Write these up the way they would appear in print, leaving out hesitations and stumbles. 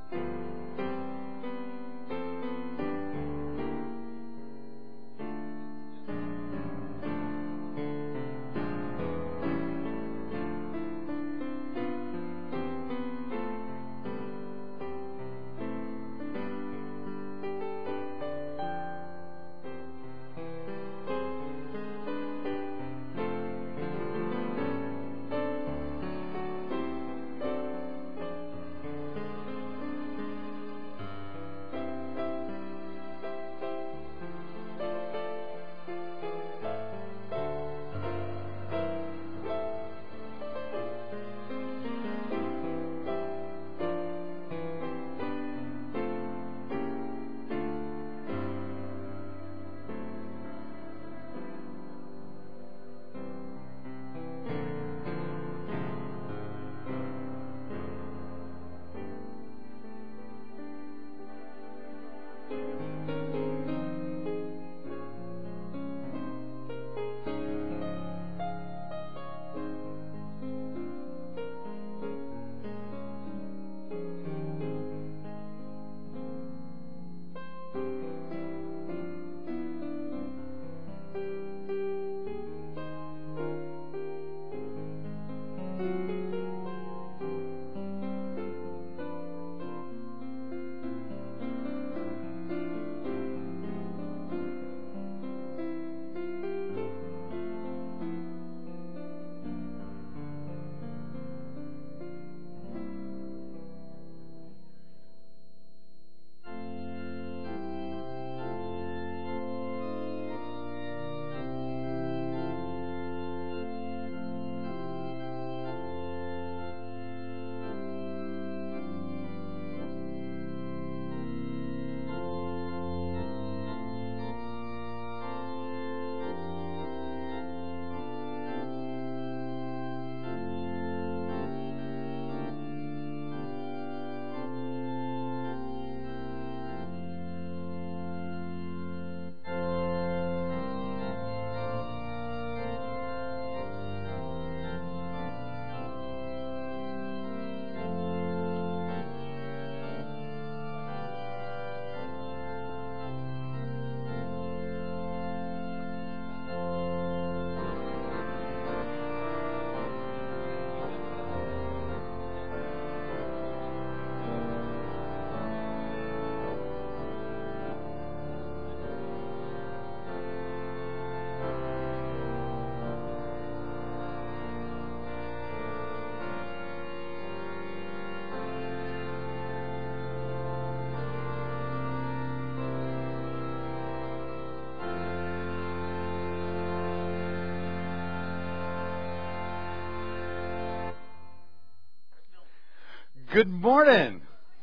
Good morning.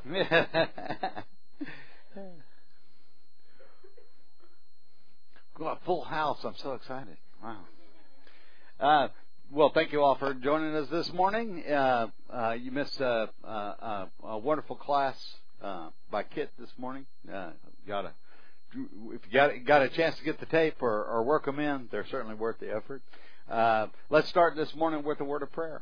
Got a full house. I'm so excited. Wow. Well, thank you all for joining us this morning. You missed a wonderful class by Kit this morning. If you got a chance to get the tape or work them in, they're certainly worth the effort. Let's start this morning with a word of prayer.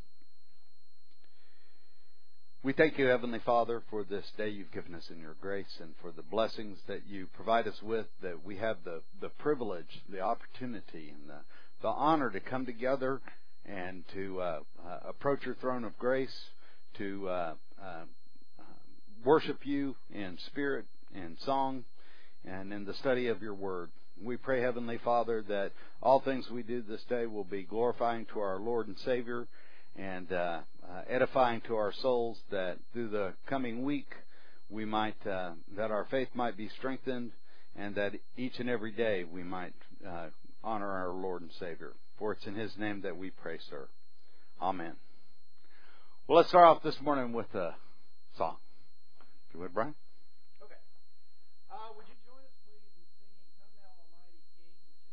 We thank you, Heavenly Father, for this day you've given us in your grace and for the blessings that you provide us with, that we have the privilege, the opportunity, and the honor to come together and to approach your throne of grace, to worship you in spirit and song and in the study of your word. We pray, Heavenly Father, that all things we do this day will be glorifying to our Lord and Savior and edifying to our souls, that through the coming week we might that our faith might be strengthened, and that each and every day we might honor our Lord and Savior. For it's in His name that we pray, sir. Amen. Well, let's start off this morning with a song. If you would, Brian. Okay. Would you join us, please, in singing "Come Thou Almighty King,"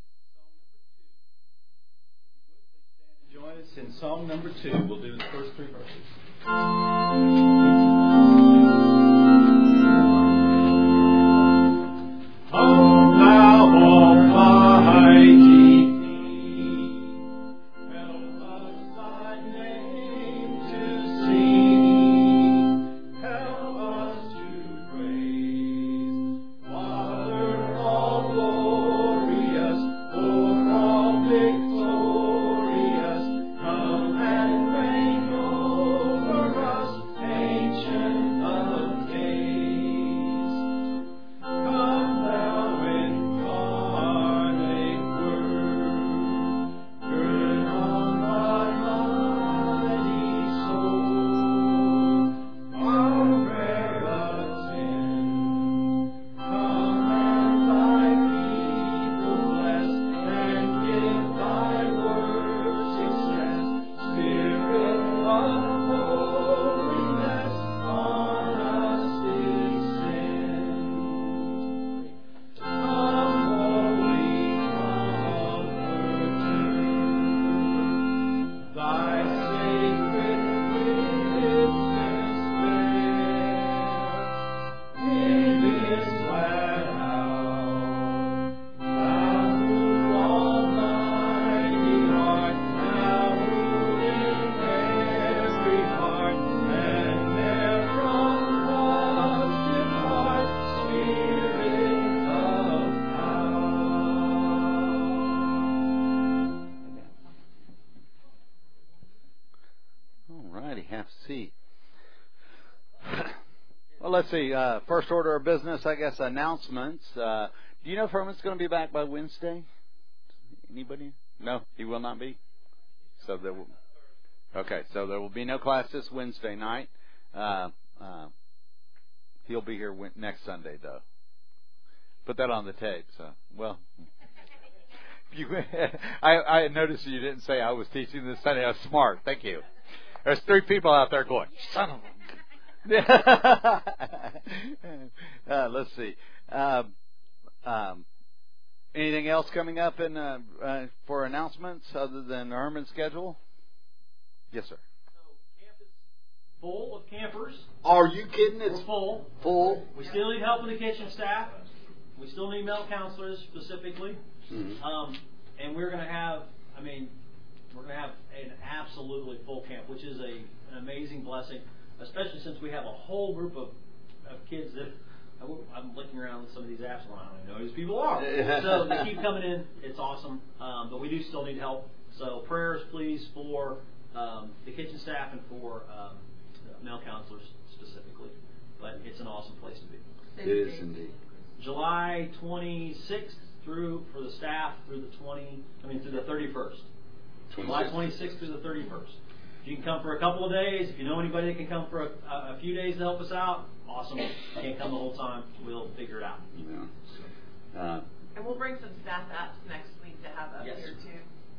which is song number 2. If you would, please stand and join us in song number 2. We'll do the first 3 verses. Come Thou Almighty. Help us let's see. First order of business, I guess, announcements. Do you know if Herman's going to be back by Wednesday? Anybody? No, he will not be. So there will. Okay, so there will be no class this Wednesday night. He'll be here next Sunday, though. Put that on the tape. So, well, I noticed you didn't say I was teaching this Sunday. I was smart. Thank you. There's 3 people out there going, son of a... let's see. Anything else coming up in for announcements other than Herman's schedule? Yes, sir. So camp is full of campers. Are you kidding? It's We're full. Full. We still need help in the kitchen staff. We still need male counselors specifically. Mm-hmm. And we're going to have, an absolutely full camp, which is an amazing blessing, especially since we have a whole group of kids that I'm looking around with some of these apps and I don't even know who these people are. So they keep coming in. It's awesome. But we do still need help. So prayers, please, for the kitchen staff and for male counselors specifically. But it's an awesome place to be. It is indeed. July 26th for the staff through the 31st. July 26th through the 31st. If you can come for a couple of days, if you know anybody that can come for a few days to help us out, awesome. If you can't come the whole time, we'll figure it out. Yeah. And we'll bring some staff apps next week to have up here too.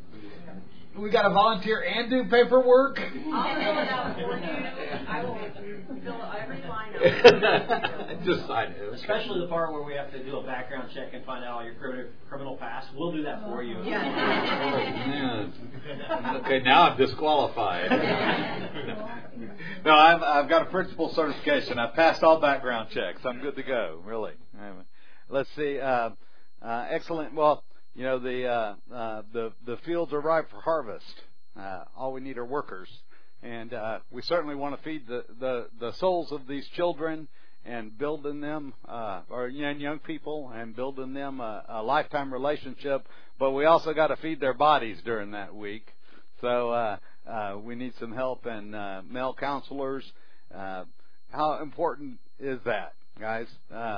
We got to volunteer and do paperwork. I'll fill it out for you. I will fill every line out. Just sign it. Especially the part where we have to do a background check and find out all your criminal past. We'll do that for you. Yeah. Okay, now I'm disqualified. No, I've got a principal certification. I've passed all background checks. I'm good to go. Really. Let's see. Excellent. Well, you know, the fields are ripe for harvest. All we need are workers, and we certainly want to feed the souls of these children and building them, or young people, and building them a lifetime relationship. But we also got to feed their bodies during that week. So we need some help and male counselors. How important is that, guys?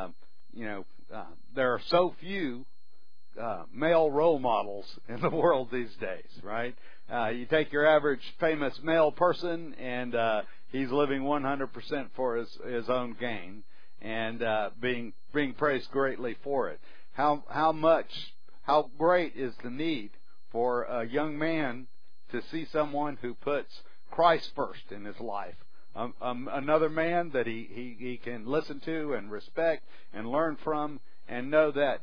There are so few male role models in the world these days, right? You take your average famous male person, and he's living 100% for his own gain, and being praised greatly for it. How great is the need for a young man to see someone who puts Christ first in his life, another man that he can listen to and respect and learn from, and know that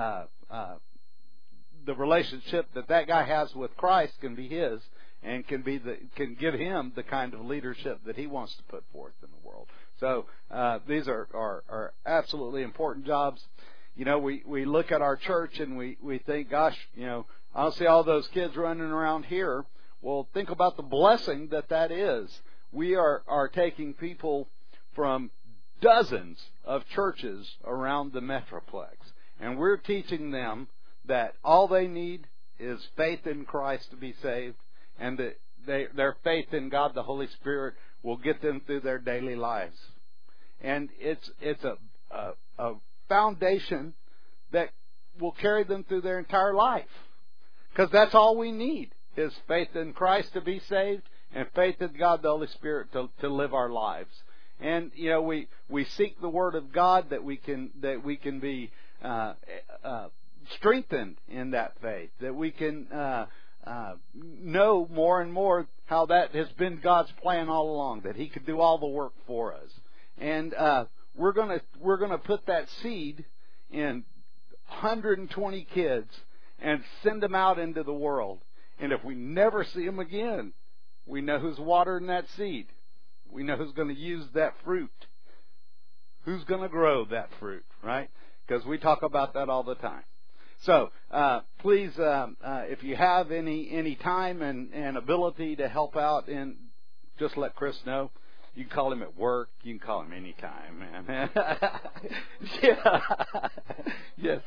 the relationship that guy has with Christ can be his, and can give him the kind of leadership that he wants to put forth in the world. So these are absolutely important jobs. We look at our church and we think, gosh, I don't see all those kids running around here. Well, think about the blessing that is. We are taking people from dozens of churches around the Metroplex, and we're teaching them that all they need is faith in Christ to be saved, and that their faith in God the Holy Spirit will get them through their daily lives. And it's a foundation that will carry them through their entire life, because that's all we need is faith in Christ to be saved and faith in God the Holy Spirit to live our lives. And we seek the Word of God that we can be strengthened in that faith, that we can know more and more how that has been God's plan all along, that He could do all the work for us. And we're gonna put that seed in 120 kids and send them out into the world. And if we never see them again, we know who's watering that seed. We know who's going to use that fruit. Who's going to grow that fruit, right? Because we talk about that all the time. So please, if you have any time and ability to help out, and just let Chris know. You can call him at work. You can call him anytime, man. Yeah. Yes.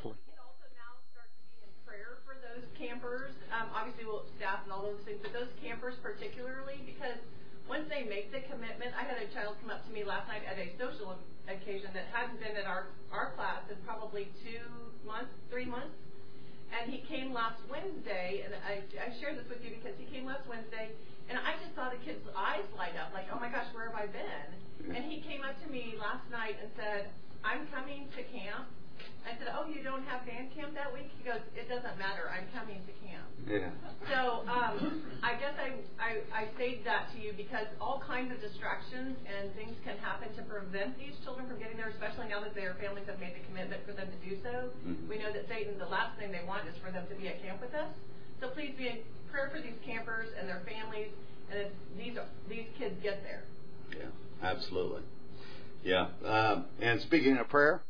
Campers, obviously we'll staff and all those things, but those campers particularly, because once they make the commitment, I had a child come up to me last night at a social occasion that hadn't been at our class in probably 3 months. And he came last Wednesday, and I share this with you because he came last Wednesday, and I just saw the kid's eyes light up, like, oh my gosh, where have I been? And he came up to me last night and said, I'm coming to camp. I said, oh, you don't have band camp that week? He goes, it doesn't matter, I'm coming to camp. Yeah. So I guess I say that to you because all kinds of distractions and things can happen to prevent these children from getting there, especially now that their families have made the commitment for them to do so. Mm-hmm. We know that Satan, the last thing they want is for them to be at camp with us. So please be in prayer for these campers and their families, and if these kids get there. Yeah, absolutely. Yeah. And speaking of prayer,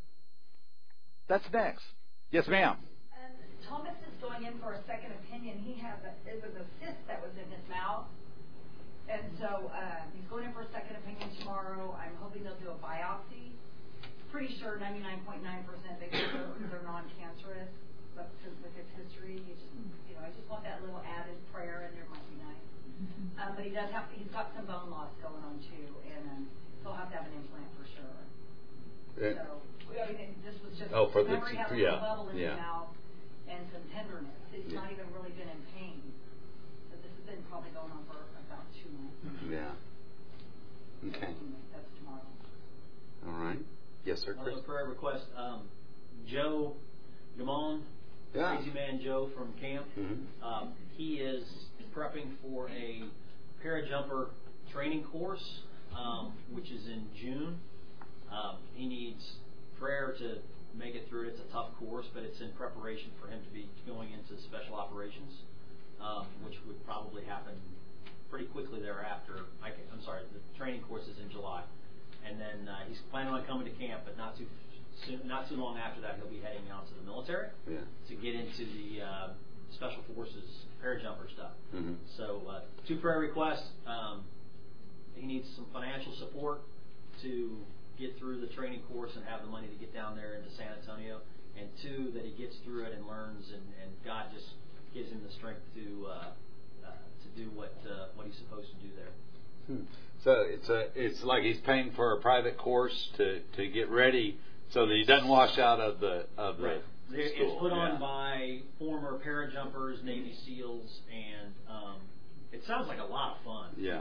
that's next. Yes, ma'am. And Thomas is going in for a second opinion. It was a cyst that was in his mouth. And so he's going in for a second opinion tomorrow. I'm hoping they'll do a biopsy. Pretty sure 99.9% they're non-cancerous. But with his history, I just want that little added prayer in there. Might be nice. But he's got some bone loss going on too, and he'll have to have an implant for sure. Yeah. So this was just for the memory having a bubble in his mouth and some tenderness. He's not even really been in pain. So this has been probably going on for about 2 months. Yeah. Okay. That's tomorrow. All right. Yes, sir, Chris. Another prayer request. Joe Gamon, Crazy Man Joe from camp. Mm-hmm. He is prepping for a parajumper training course, which is in June. He needs prayer to make it through it. It's a tough course, but it's in preparation for him to be going into special operations, which would probably happen pretty quickly thereafter. I'm sorry, the training course is in July. And then he's planning on coming to camp, but not too long after that, he'll be heading out to the military to get into the Special Forces parajumper stuff. Mm-hmm. So 2 prayer requests. He needs some financial support to get through the training course and have the money to get down there into San Antonio. And 2, that he gets through it and learns, and God just gives him the strength to do what he's supposed to do there. So it's like he's paying for a private course to get ready so that he doesn't wash out of the right. school. It's put on by former parajumpers, Navy SEALs, and it sounds like a lot of fun. Yeah.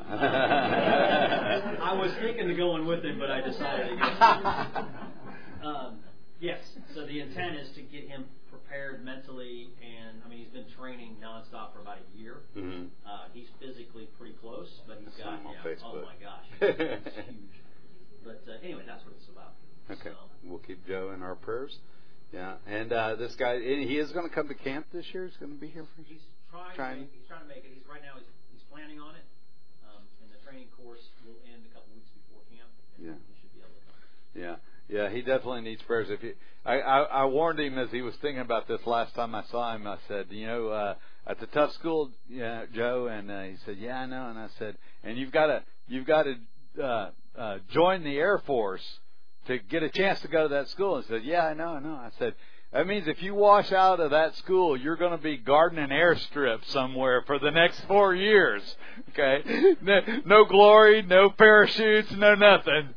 I was thinking of going with him, but I decided against it. Yes. So the intent is to get him prepared mentally, and I mean he's been training nonstop for about a year. Mm-hmm. He's physically pretty close, but he's got oh my gosh, it's huge. But anyway, that's what it's about. Okay. So, we'll keep Joe in our prayers. Yeah. And this guy, he is going to come to camp this year. He's going to be here for. He's trying to make it. Right now he's planning on it, and the training course will end a couple weeks before camp, and he should be able to come. Yeah. Yeah, he definitely needs prayers. I warned him as he was thinking about this last time I saw him. I said, it's a tough school, Joe, and he said, yeah, I know. And I said, and you've got to join the Air Force to get a chance to go to that school. And he said, yeah, I know. I said, that means if you wash out of that school, you're going to be guarding an airstrip somewhere for the next 4 years. Okay, no glory, no parachutes, no nothing.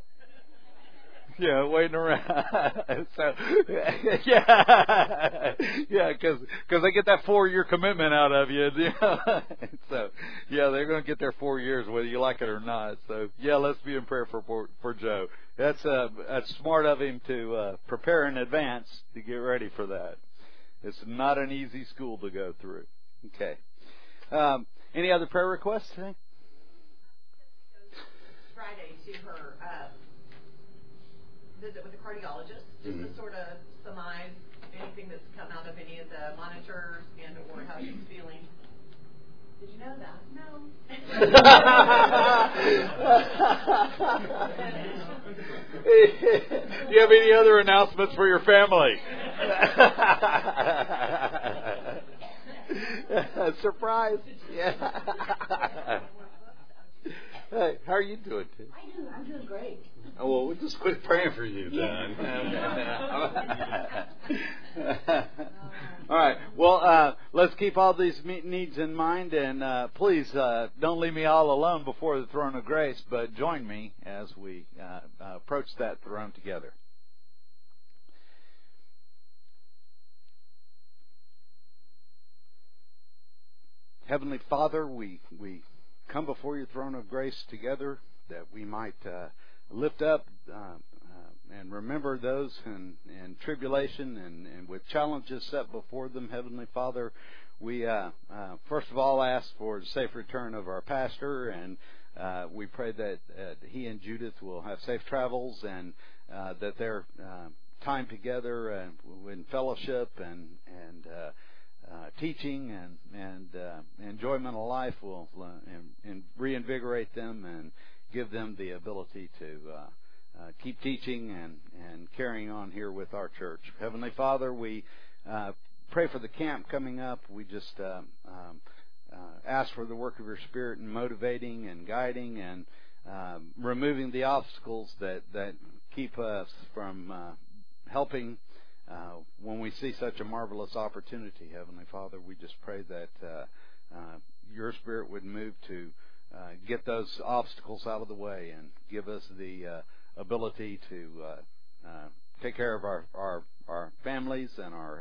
Yeah, waiting around. So, because they get that 4-year commitment out of you. So, they're going to get their 4 years whether you like it or not. So, let's be in prayer for Joe. That's smart of him to prepare in advance to get ready for that. It's not an easy school to go through. Okay. Any other prayer requests today? Friday to her visit with a cardiologist, just to sort of surmise anything that's come out of any of the monitors and or how she's feeling. Did you know that? No. Do you have any other announcements for your family? Surprise. Yeah. Hey, how are you doing, Tim? I'm doing great. Oh, well, we'll just quit praying for you then. All right. Well, let's keep all these needs in mind, and please don't leave me all alone before the throne of grace, but join me as we approach that throne together. Heavenly Father, we come before your throne of grace together that we might lift up and remember those in tribulation and with challenges set before them. Heavenly Father, we first of all ask for the safe return of our pastor, and we pray that he and Judith will have safe travels, and that their time together in fellowship and teaching and enjoyment of life will reinvigorate them and give them the ability to keep teaching and carrying on here with our church. Heavenly Father, we pray for the camp coming up. We just ask for the work of your Spirit in motivating and guiding and removing the obstacles that keep us from helping when we see such a marvelous opportunity. Heavenly Father, we just pray that your Spirit would move to get those obstacles out of the way and give us the ability to take care of our families and our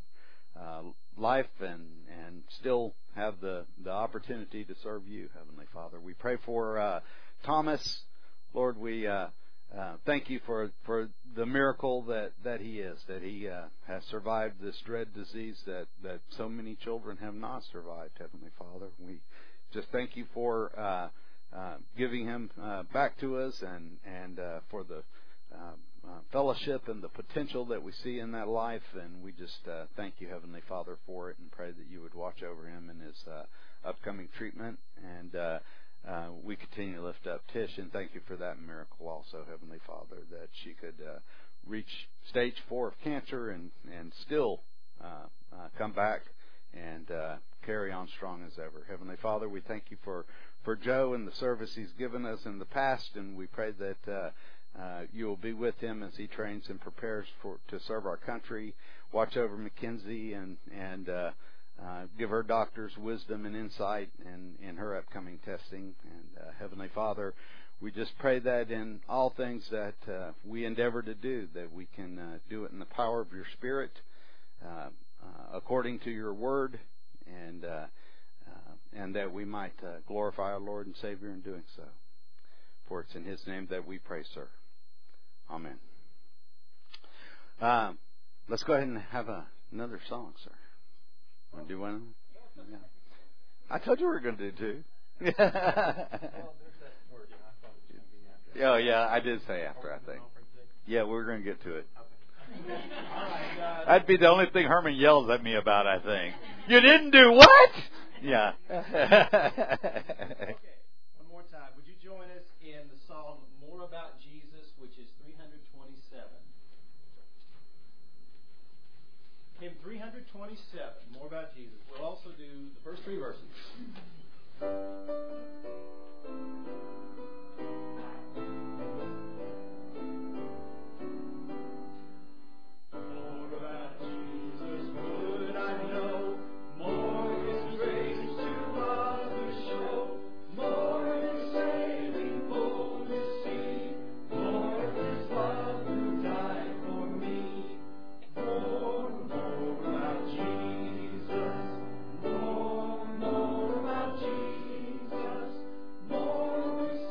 life and still have the opportunity to serve you, Heavenly Father. We pray for Thomas. Lord, we thank you for the miracle that he is, that he has survived this dread disease that so many children have not survived, Heavenly Father. We just thank you for giving him back to us and for the fellowship and the potential that we see in that life. And we just thank you, Heavenly Father, for it, and pray that you would watch over him in his upcoming treatment. And we continue to lift up Tish, and thank you for that miracle also, Heavenly Father, that she could reach stage 4 of cancer and still come back and carry on strong as ever. Heavenly Father, we thank you for Joe and the service he's given us in the past, and we pray that you will be with him as he trains and prepares to serve our country. Watch over Mackenzie and give her doctors wisdom and insight in her upcoming testing. And Heavenly Father, we just pray that in all things that we endeavor to do, that we can do it in the power of your Spirit, according to your word, and that we might glorify our Lord and Savior in doing so. For it's in his name that we pray, sir. Amen. Let's go ahead and have another song, sir. Want to do one? Yeah. I told you we were going to do two. Oh, yeah, I did say after, I think. Yeah, we're going to get to it. That'd be the only thing Herman yells at me about, I think. You didn't do what? Yeah. Okay, one more time. Would you join us in the song More About Jesus, which is 327? Hymn 327, More About Jesus. We'll also do the first 3 verses. More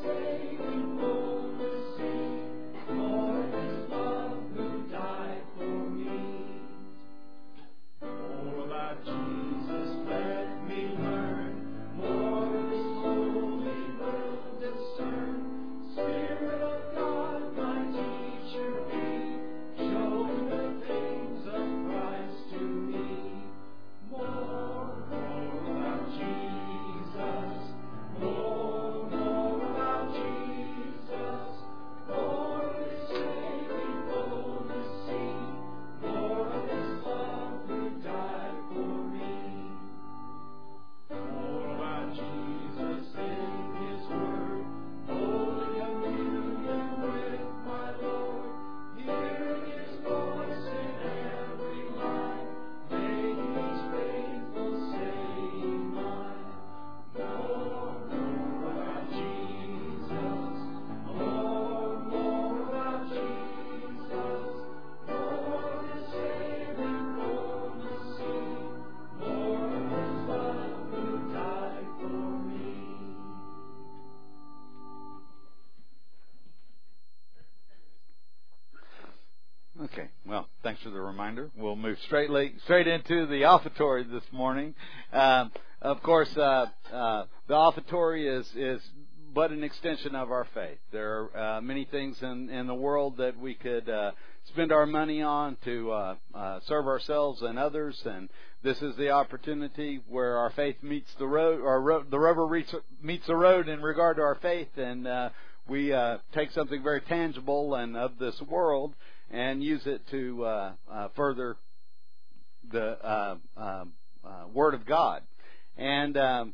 Okay. Well, thanks for the reminder. We'll move straight into the offertory this morning. Of course, the offertory is but an extension of our faith. There are many things in the world that we could spend our money on to serve ourselves and others, and this is the opportunity where our faith meets the road, or the rubber meets the road in regard to our faith, and we take something very tangible and of this world and use it to further the Word of God. And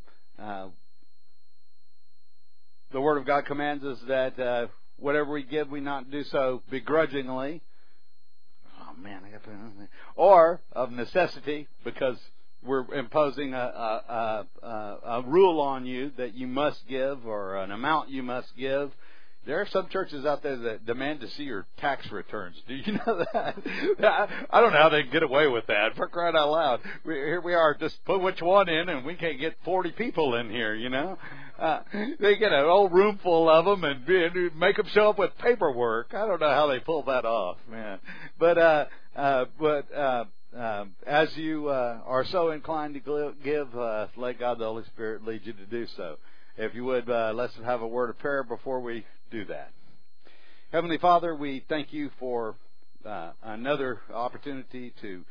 the Word of God commands us that whatever we give, we not do so begrudgingly. Oh man, I got to put it on there. Or of necessity, because we're imposing a rule on you that you must give, or an amount you must give. There are some churches out there that demand to see your tax returns. Do you know that? I don't know how they get away with that. For crying out loud. Here we are, just put which one in, and we can't get 40 people in here, you know. They get an old room full of them and make them show up with paperwork. I don't know how they pull that off, man. But as you are so inclined to give, let God the Holy Spirit lead you to do so. If you would, let's have a word of prayer before we do that. Heavenly Father, we thank you for another opportunity to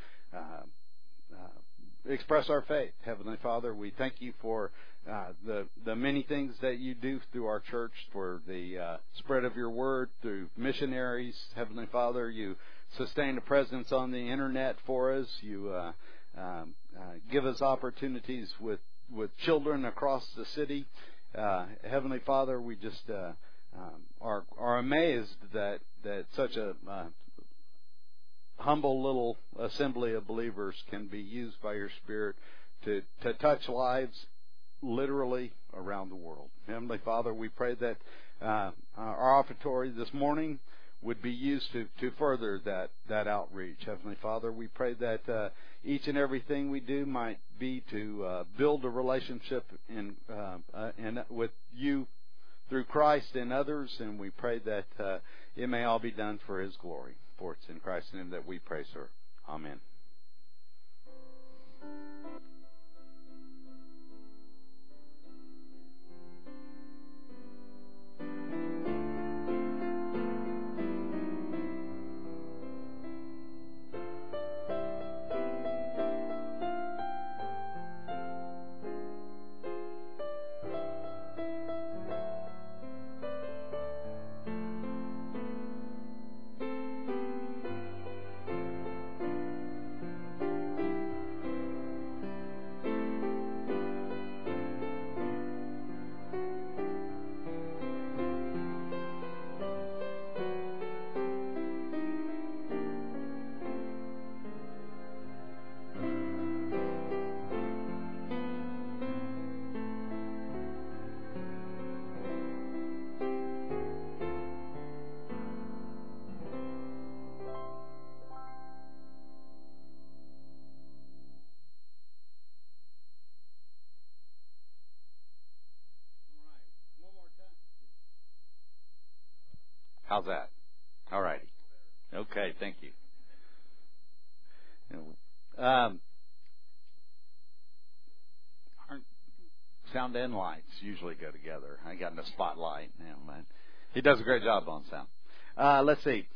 express our faith. Heavenly Father, we thank you for the many things that you do through our church, for the spread of your word through missionaries. Heavenly Father, you sustain a presence on the internet for us. You give us opportunities with children across the city. Heavenly Father, we just are amazed that such a humble little assembly of believers can be used by your Spirit to touch lives literally around the world. Heavenly Father, we pray that our offertory this morning would be used to further that outreach. Heavenly Father, we pray that each and everything we do might be to build a relationship with you through Christ and others, and we pray that it may all be done for His glory. For it's in Christ's name that we pray, sir. Amen. How's that? All righty. Okay, thank you. Sound and lights usually go together. I got in a spotlight now, man. He does a great job on sound. Let's see.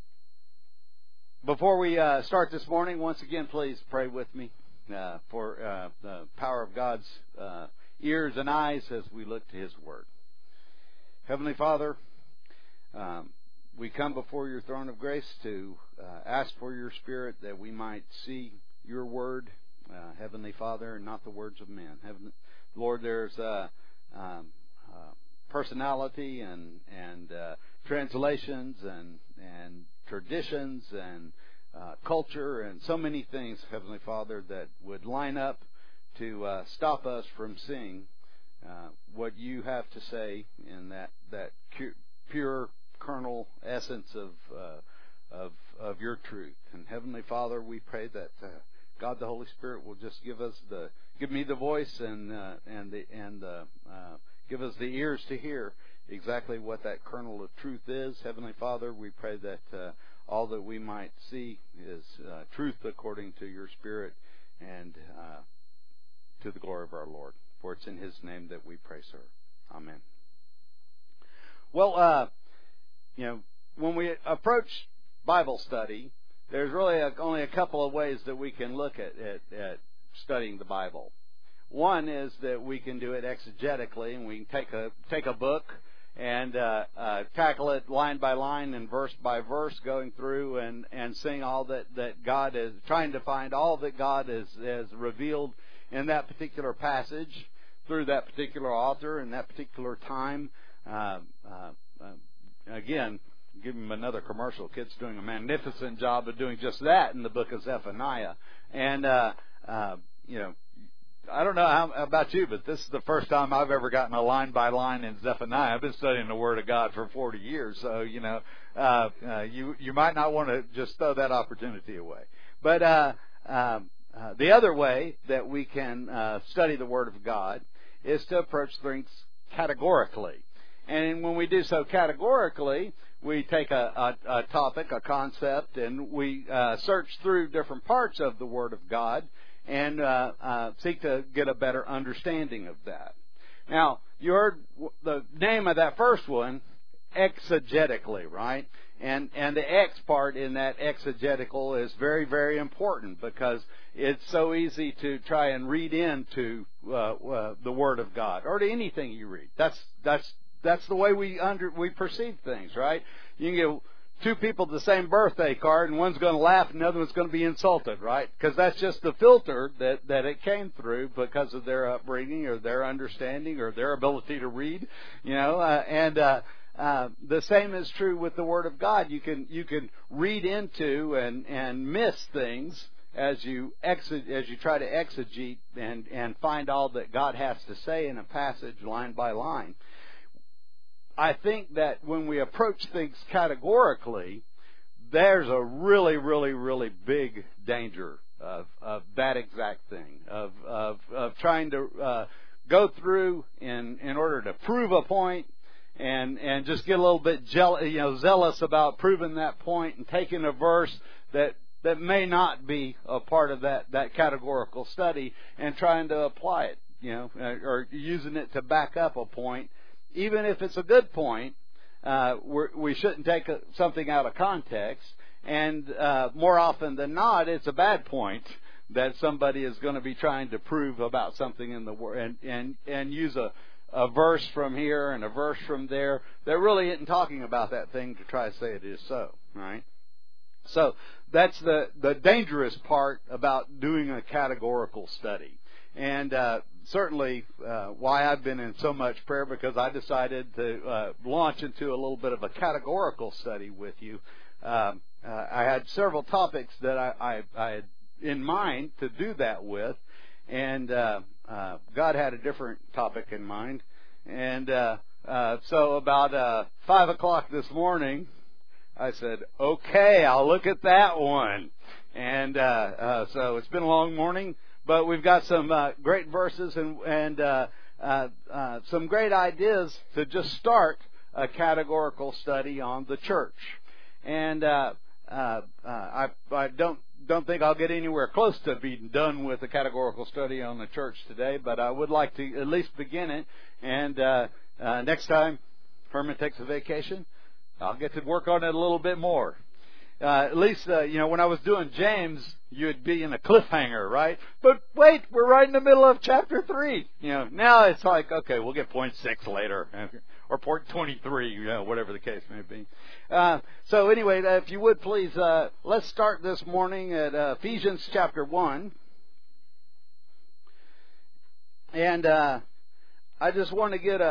Before we start this morning, once again, please pray with me for the power of God's ears and eyes as we look to His Word. Heavenly Father, we come before your throne of grace to ask for your Spirit that we might see your Word, Heavenly Father, and not the words of men. Lord, there's personality and translations and traditions and culture and so many things, Heavenly Father, that would line up to stop us from seeing what you have to say in that pure kernel essence of your truth. And Heavenly Father, we pray that God the Holy Spirit will just give me the voice and give us the ears to hear exactly what that kernel of truth is. Heavenly Father, we pray that all that we might see is truth according to your Spirit, and to the glory of our Lord. For it's in His name that we pray, sir. Amen. Well, when we approach Bible study, there's really only a couple of ways that we can look at studying the Bible. One is that we can do it exegetically, and we can take a book and tackle it line by line and verse by verse, going through and seeing all that God is, trying to find all that God has revealed in that particular passage through that particular author in that particular time. Again, give him another commercial. Kid's doing a magnificent job of doing just that in the book of Zephaniah. And, I don't know how about you, but this is the first time I've ever gotten a line by line in Zephaniah. I've been studying the Word of God for 40 years, so, you might not want to just throw that opportunity away. But the other way that we can study the Word of God is to approach things categorically. And when we do so categorically, we take a topic, a concept, and we search through different parts of the Word of God and seek to get a better understanding of that. Now, you heard the name of that first one, exegetically, right? And the X part in that exegetical is very, very important, because it's so easy to try and read into the Word of God, or to anything you read. That's the way we perceive things, right? You can give two people the same birthday card, and one's going to laugh and the other one's going to be insulted, right? Because that's just the filter that it came through because of their upbringing or their understanding or their ability to read, the same is true with the Word of God. You can read into and miss things as you try to exegete and find all that God has to say in a passage line by line. I think that when we approach things categorically, there's a really, really, really big danger of that exact thing, of trying to go through in order to prove a point and just get a little bit zealous about proving that point and taking a verse that may not be a part of that categorical study and trying to apply it, or using it to back up a point. Even if it's a good point, we shouldn't take something out of context. And more often than not, it's a bad point that somebody is going to be trying to prove about something in the Word, and use a verse from here and a verse from there that really isn't talking about that thing to try to say it is so, right? So that's the dangerous part about doing a categorical study. And certainly why I've been in so much prayer, because I decided to launch into a little bit of a categorical study with you. I had several topics that I had in mind to do that with, and God had a different topic in mind. And so about 5 o'clock this morning, I said, okay, I'll look at that one. And so it's been a long morning. But we've got some great verses and some great ideas to just start a categorical study on the church. And I don't think I'll get anywhere close to being done with a categorical study on the church today, but I would like to at least begin it. And next time Herman takes a vacation, I'll get to work on it a little bit more. At least, when I was doing James, you'd be in a cliffhanger, right? But wait, we're right in the middle of chapter 3. Now it's like, okay, we'll get point 6 later, or point 23, whatever the case may be. So anyway, if you would please, let's start this morning at Ephesians chapter 1. And I just want to get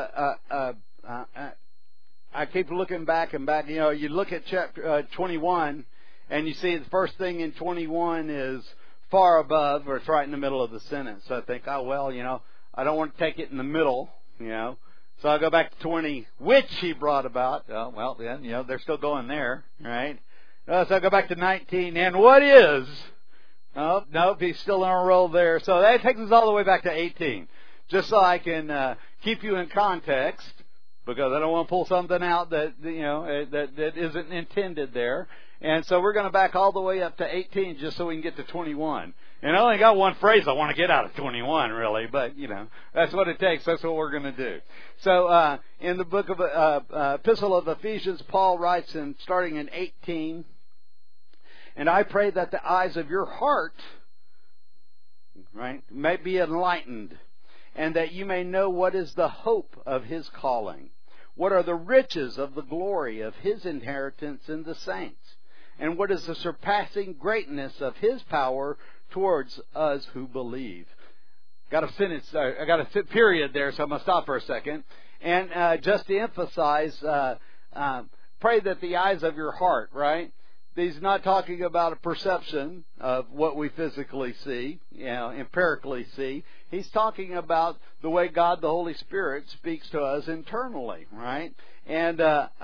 I keep looking back and back. You look at chapter 21, and you see the first thing in 21 is far above, or it's right in the middle of the sentence. So I think, I don't want to take it in the middle, So I go back to 20, which he brought about. Oh, well, then, they're still going there, right? So I go back to 19, and what is? Oh, nope, he's still on a roll there. So that takes us all the way back to 18. Just so I can keep you in context because I don't want to pull something out that that isn't intended there. And so we're going to back all the way up to 18 just so we can get to 21. And I only got one phrase I want to get out of 21, really, but that's what it takes. That's what we're going to do. So in the book of Epistle of Ephesians, Paul writes, starting in 18, and I pray that the eyes of your heart, right, may be enlightened, and that you may know what is the hope of His calling, what are the riches of the glory of His inheritance in the saints, and what is the surpassing greatness of His power towards us who believe. Got a sentence, I got a period there, so I'm going to stop for a second. And just to emphasize, pray that the eyes of your heart, right? He's not talking about a perception of what we physically see, empirically see. He's talking about the way God, the Holy Spirit, speaks to us internally, right? And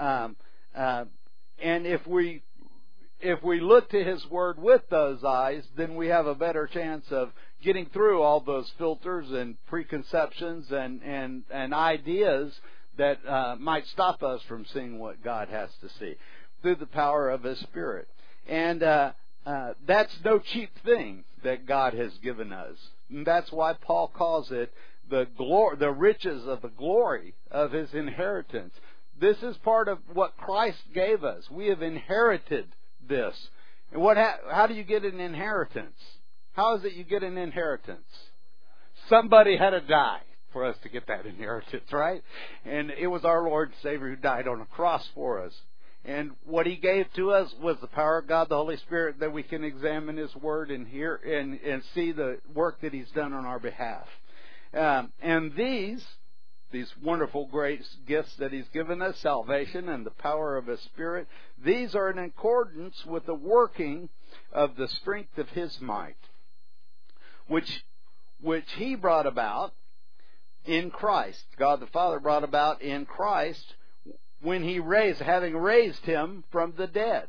if we look to His Word with those eyes, then we have a better chance of getting through all those filters and preconceptions and ideas that might stop us from seeing what God has to see through the power of His Spirit. And that's no cheap thing that God has given us. And that's why Paul calls it the riches of the glory of His inheritance. This is part of what Christ gave us. We have inherited this. And how do you get an inheritance? How is it you get an inheritance? Somebody had to die for us to get that inheritance, right? And it was our Lord and Savior who died on a cross for us. And what He gave to us was the power of God, the Holy Spirit, that we can examine His Word and hear and see the work that He's done on our behalf. And these wonderful great gifts that He's given us, salvation and the power of His Spirit, these are in accordance with the working of the strength of His might, which He brought about in Christ. God the Father brought about in Christ when He having raised Him from the dead.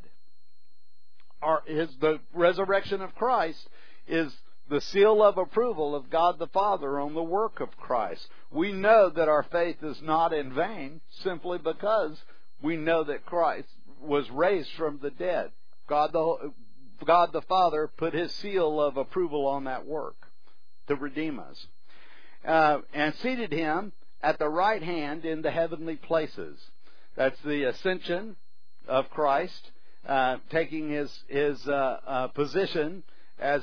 The resurrection of Christ is the seal of approval of God the Father on the work of Christ. We know that our faith is not in vain simply because we know that Christ was raised from the dead. God the Father put His seal of approval on that work to redeem us. And seated Him at the right hand in the heavenly places. That's the ascension of Christ, taking His position as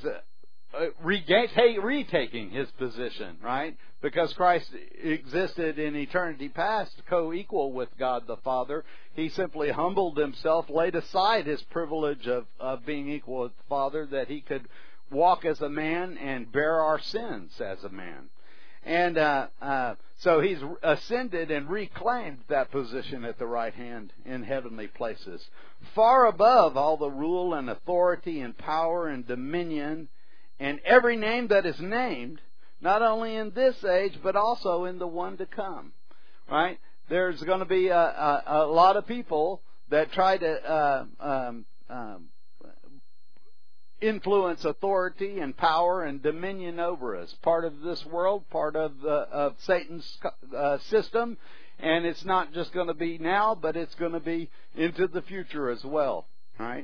retaking His position, right? Because Christ existed in eternity past, co-equal with God the Father. He simply humbled Himself, laid aside His privilege of being equal with the Father, that He could walk as a man and bear our sins as a man. And so He's ascended and reclaimed that position at the right hand in heavenly places, far above all the rule and authority and power and dominion and every name that is named, not only in this age, but also in the one to come. Right? There's going to be a lot of people that try to influence authority and power and dominion over us. Part of this world, part of Satan's system, and it's not just going to be now, but it's going to be into the future as well. Right?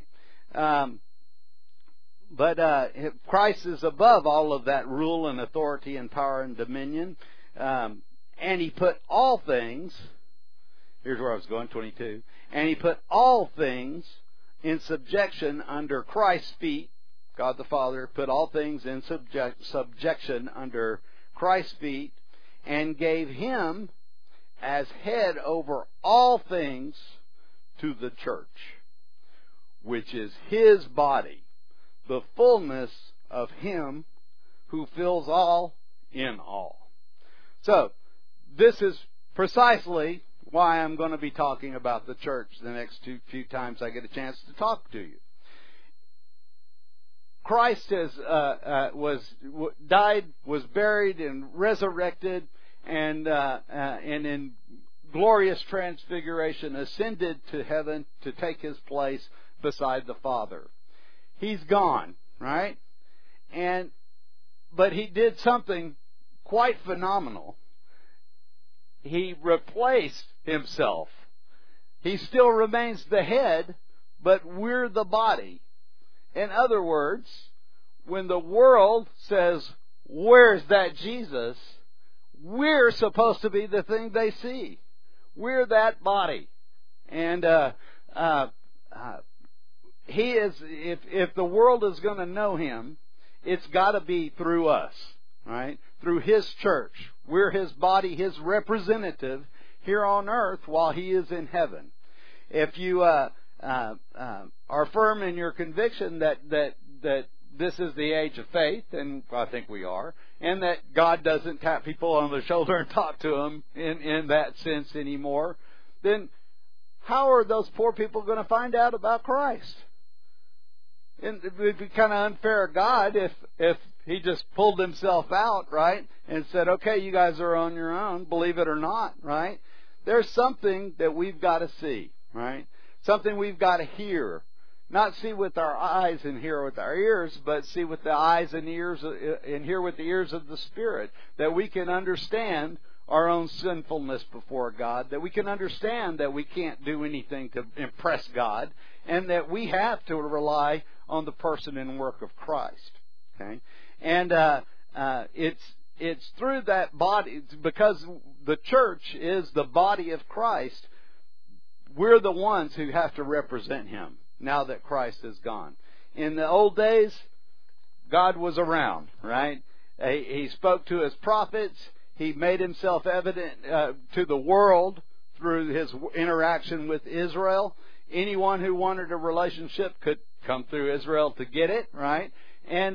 But Christ is above all of that rule and authority and power and dominion. And He put all things, here's where I was going, 22. And He put all things in subjection under Christ's feet. God the Father put all things in subjection under Christ's feet and gave Him as head over all things to the church, which is His body, the fullness of Him who fills all in all. So, this is precisely why I'm going to be talking about the church the next few times I get a chance to talk to you. Christ died, was buried, and resurrected, and in glorious transfiguration ascended to heaven to take His place beside the Father. He's gone, right? But He did something quite phenomenal. he replaced himself. He still remains the head, but we're the body. In other words, when the world says, "Where's that Jesus?" we're supposed to be the thing they see. We're that body. And he is, if the world is going to know him, it's got to be through us, right? Through his church. We're his body, his representative here on earth while he is in heaven. If you are firm in your conviction that this is the age of faith, and I think we are, and that God doesn't tap people on the shoulder and talk to them in that sense anymore, then how are those poor people going to find out about Christ? And it would be kind of unfair of God if he just pulled himself out, right, and said, "Okay, you guys are on your own, believe it or not," right? There's something that we've got to see, right? Something we've got to hear. Not see with our eyes and hear with our ears, but see with the eyes and ears and hear with the ears of the Spirit. That we can understand our own sinfulness before God. That we can understand that we can't do anything to impress God. And that we have to rely on the person and work of Christ. Okay? And it's through that body, because the church is the body of Christ, we're the ones who have to represent him now that Christ is gone. In the old days, God was around, right? He spoke to his prophets. He made himself evident to the world through his interaction with Israel. Anyone who wanted a relationship could come through Israel to get it, right? And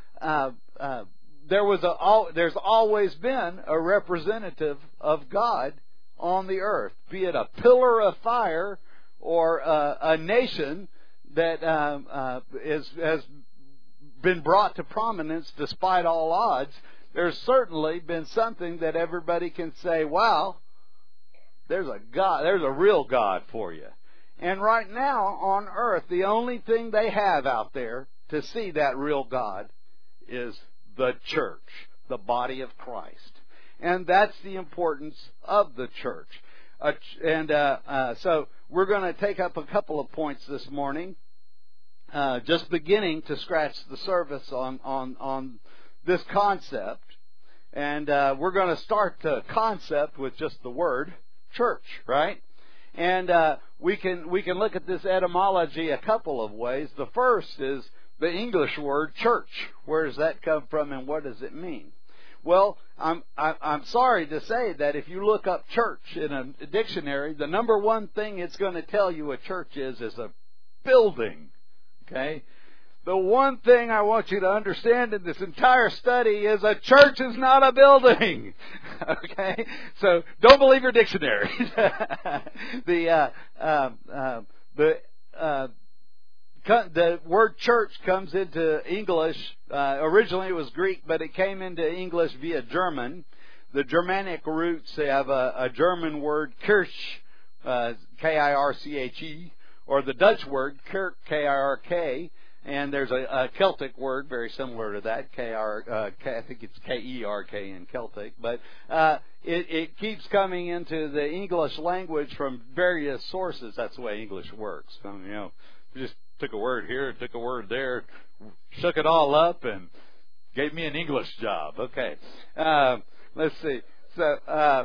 there's always been a representative of God on the earth, be it a pillar of fire or a nation that has been brought to prominence despite all odds. There's certainly been something that everybody can say, "Wow, there's a God, there's a real God for you." And right now on earth, the only thing they have out there to see that real God is the church, the body of Christ. And that's the importance of the church. So we're going to take up a couple of points this morning, just beginning to scratch the surface on this concept. And we're going to start the concept with just the word church, right? And we can look at this etymology a couple of ways. The first is the English word church. Where does that come from, and what does it mean? Well, I'm sorry to say that if you look up church in a dictionary, the number one thing it's going to tell you a church is a building. Okay? The one thing I want you to understand in this entire study is a church is not a building. Okay? So don't believe your dictionary. The word church comes into English. Originally it was Greek, but it came into English via German. The Germanic roots have a German word, Kirche, Kirche, or the Dutch word, Kerk, Kirk, and there's a Celtic word very similar to that, I think it's Kerk in Celtic. But it keeps coming into the English language from various sources. That's the way English works. Just took a word here, took a word there, shook it all up, and gave me an English job. Okay, let's see. So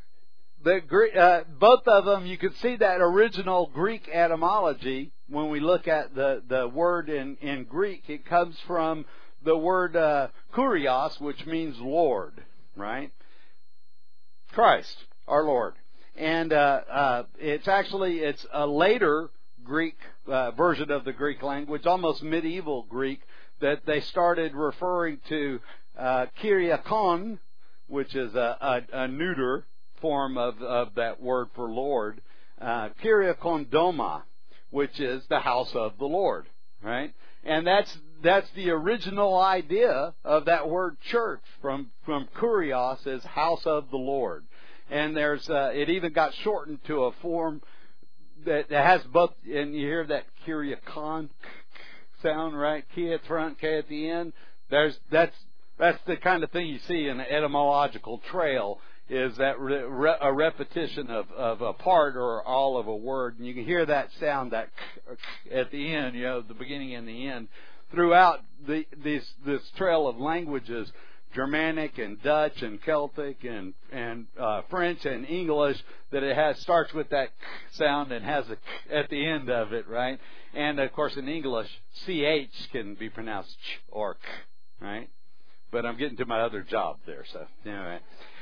both of them, you can see that original Greek etymology when we look at the word in Greek. It comes from the word kurios, which means Lord, right? Christ, our Lord, and it's a later Greek version of the Greek language, almost medieval Greek, that they started referring to Kyriakon, which is a neuter form of that word for Lord, Kyriakon Doma, which is the house of the Lord, right? And that's the original idea of that word church from kurios, is house of the Lord. And there's it even got shortened to a form that has both, and you hear that Kyriakon sound, right? K at the front, K at the end. That's the kind of thing you see in the etymological trail is that a repetition of a part or all of a word, and you can hear that sound, that at the end, the beginning and the end, throughout this trail of languages, Germanic and Dutch and Celtic and French and English, that it starts with that sound and has a at the end of it, right? And of course in English, CH can be pronounced ch or k, right? But I'm getting to my other job there, so anyway.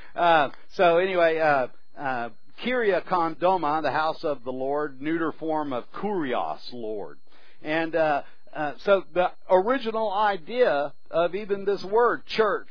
Kyria kon doma, the house of the Lord, neuter form of kurios, Lord. And so the original idea of even this word, church,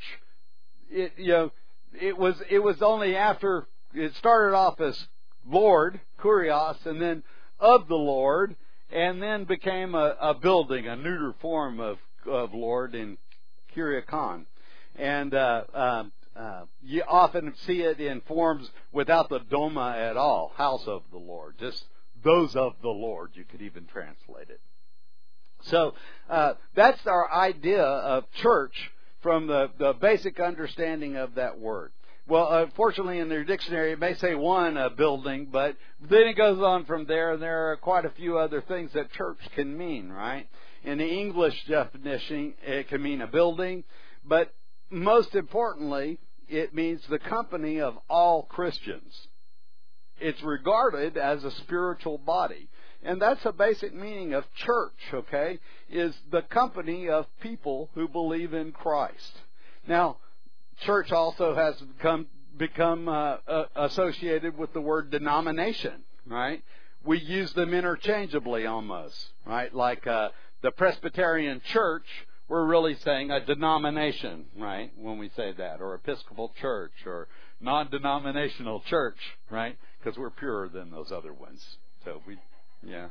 it was only after it started off as Lord, kurios, and then of the Lord, and then became a building, a neuter form of Lord in Kyria kon. And you often see it in forms without the doma at all, house of the Lord, just those of the Lord, you could even translate it. So that's our idea of church from the basic understanding of that word. Well, unfortunately, in their dictionary, it may say a building, but then it goes on from there, and there are quite a few other things that church can mean, right? In the English definition, it can mean a building, but most importantly, it means the company of all Christians. It's regarded as a spiritual body. And that's a basic meaning of church, okay, is the company of people who believe in Christ. Now, church also has become associated with the word denomination, right? We use them interchangeably almost, right? Like the Presbyterian Church, we're really saying a denomination, right, when we say that, or Episcopal Church, or non-denominational church, right, because we're purer than those other ones. So yeah.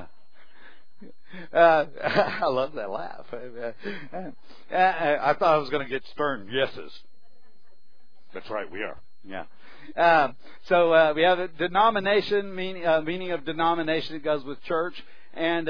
I love that laugh. I thought I was going to get stern yeses. That's right, we are. Yeah. So we have a denomination, meaning of denomination. It goes with church, and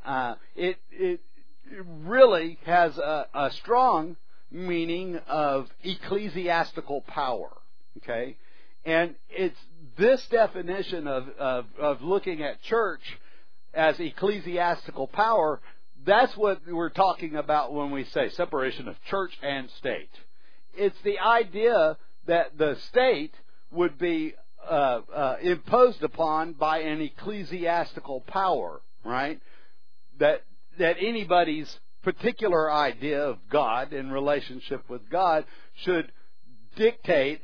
it really has a strong meaning of ecclesiastical power. Okay, and it's this definition of looking at church as ecclesiastical power. That's what we're talking about when we say separation of church and state. It's the idea that the state would be imposed upon by an ecclesiastical power, right? That anybody's particular idea of God in relationship with God should dictate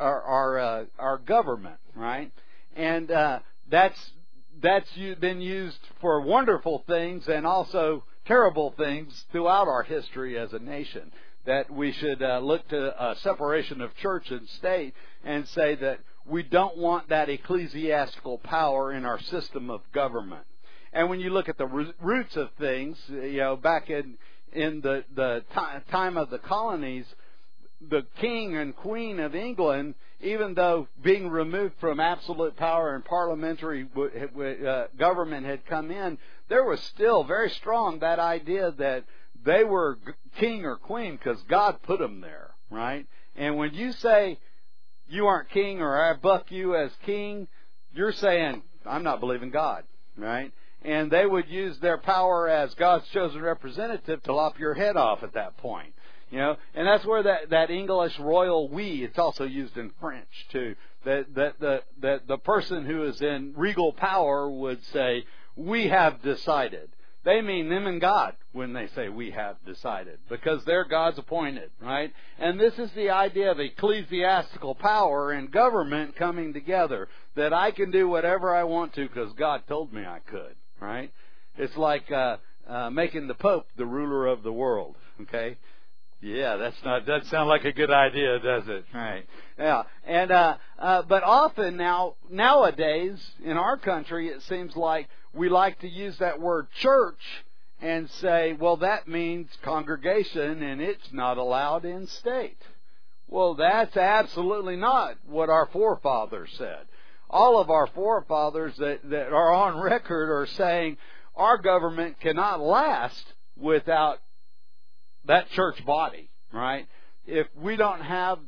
our government, right? And that's been used for wonderful things and also terrible things throughout our history as a nation. That we should look to a separation of church and state and say that we don't want that ecclesiastical power in our system of government. And when you look at the roots of things, back in the time of the colonies, the king and queen of England, even though being removed from absolute power and parliamentary government had come in, there was still very strong that idea that they were king or queen because God put them there, right? And when you say you aren't king or I buck you as king, you're saying I'm not believing God, right? And they would use their power as God's chosen representative to lop your head off at that point. And that's where that English royal we, it's also used in French too, that the person who is in regal power would say, we have decided. They mean them and God when they say we have decided, because they're God's appointed, right? And this is the idea of ecclesiastical power and government coming together, that I can do whatever I want to because God told me I could, right? It's like making the Pope the ruler of the world, okay? Yeah, doesn't sound like a good idea, does it? Right. Yeah. And but often nowadays in our country, it seems like we like to use that word church and say, well, that means congregation and it's not allowed in state. Well, that's absolutely not what our forefathers said. All of our forefathers that are on record are saying our government cannot last without that church body, right? If we don't have the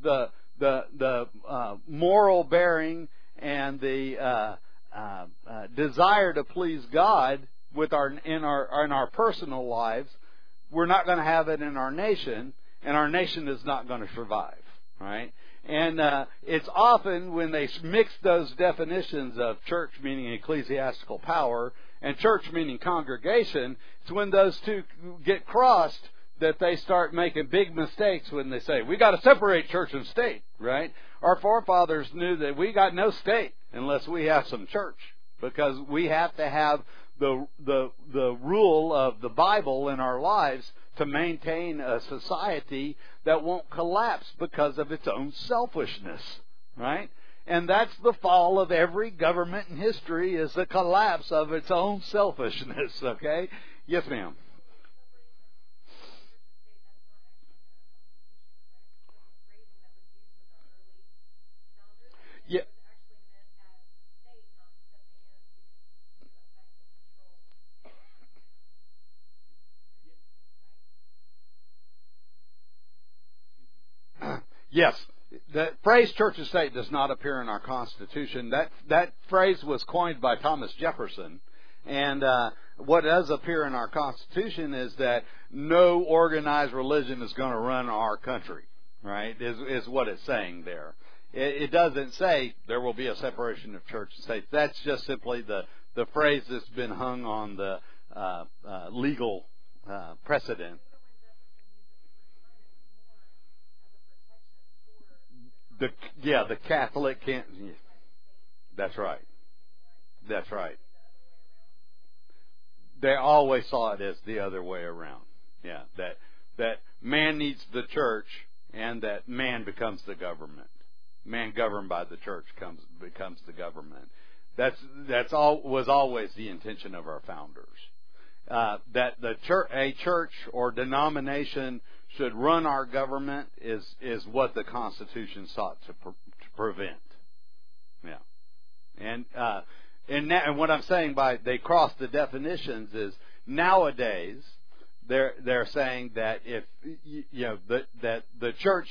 moral bearing and the desire to please God in our personal lives, we're not going to have it in our nation, and our nation is not going to survive, right? And it's often when they mix those definitions of church meaning ecclesiastical power and church meaning congregation, it's when those two get crossed that they start making big mistakes when they say, we got to separate church and state, right? Our forefathers knew that we got no state unless we have some church, because we have to have the rule of the Bible in our lives to maintain a society that won't collapse because of its own selfishness, right? And that's the fall of every government in history, is the collapse of its own selfishness, okay? Yes, ma'am. Yeah. Yes. The phrase church and state does not appear in our Constitution. That phrase was coined by Thomas Jefferson. And what does appear in our Constitution is that no organized religion is going to run our country, right, is what it's saying there. It doesn't say there will be a separation of church and state. That's just simply the phrase that's been hung on the legal precedent. The Catholic can't. That's right. That's right. They always saw it as the other way around. Yeah, that man needs the church, and that man becomes the government. Man governed by the church becomes the government. That's was always the intention of our founders. That a church or denomination should run our government is what the Constitution sought to prevent. Yeah, and what I'm saying by they cross the definitions is nowadays they're saying that if that the church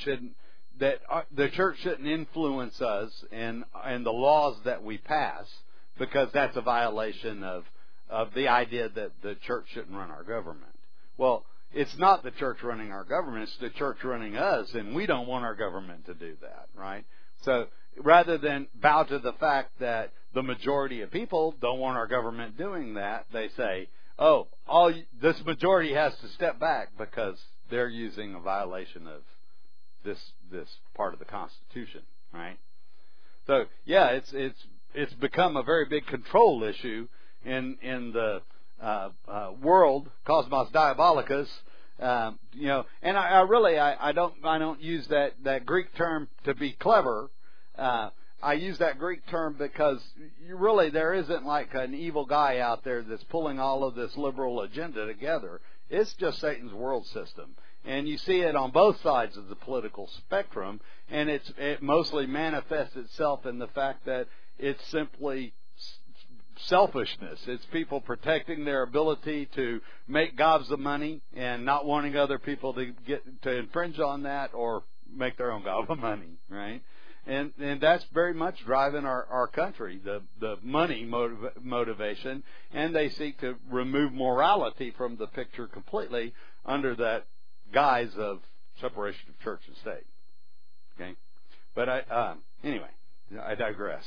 shouldn't influence us and the laws that we pass, because that's a violation of the idea that the church shouldn't run our government. Well, it's not the church running our government, it's the church running us, and we don't want our government to do that, right? So rather than bow to the fact that the majority of people don't want our government doing that, they say, this majority has to step back because they're using a violation of this part of the Constitution, right? So yeah, it's become a very big control issue in the world, Cosmos Diabolicus, and I don't use that Greek term to be clever. I use that Greek term because there isn't like an evil guy out there that's pulling all of this liberal agenda together. It's just Satan's world system. And you see it on both sides of the political spectrum, and it mostly manifests itself in the fact that it's simply selfishness. It's people protecting their ability to make gobs of money and not wanting other people to infringe on that or make their own gob of money, right? And that's very much driving our country, the money motivation, and they seek to remove morality from the picture completely under that guise of separation of church and state. Okay, but anyway, I digress.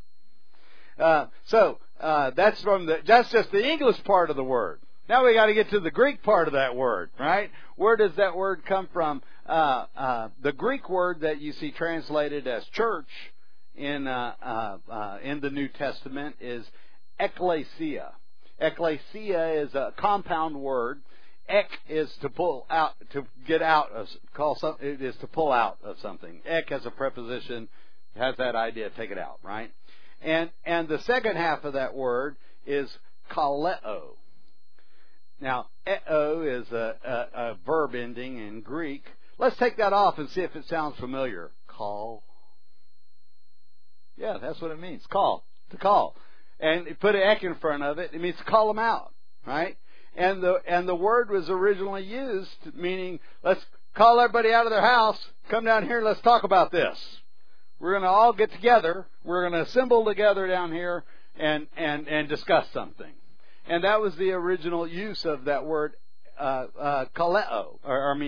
So that's just the English part of the word. Now we got to get to the Greek part of that word, right? Where does that word come from? The Greek word that you see translated as church in the New Testament is ekklesia. Ekklesia is a compound word. Ek is to pull out, to get out of, it is to pull out of something. Ek as a preposition has that idea, take it out, right? And the second half of that word is kaleo. Now, eo is a verb ending in Greek. Let's take that off and see if it sounds familiar. Call. Yeah, that's what it means. Call. To call. And put an ek in front of it. It means to call them out, right? And the word was originally used meaning let's call everybody out of their house, come down here and let's talk about this. We're going to all get together. We're going to assemble together down here and discuss something. And that was the original use of that word, kaleo,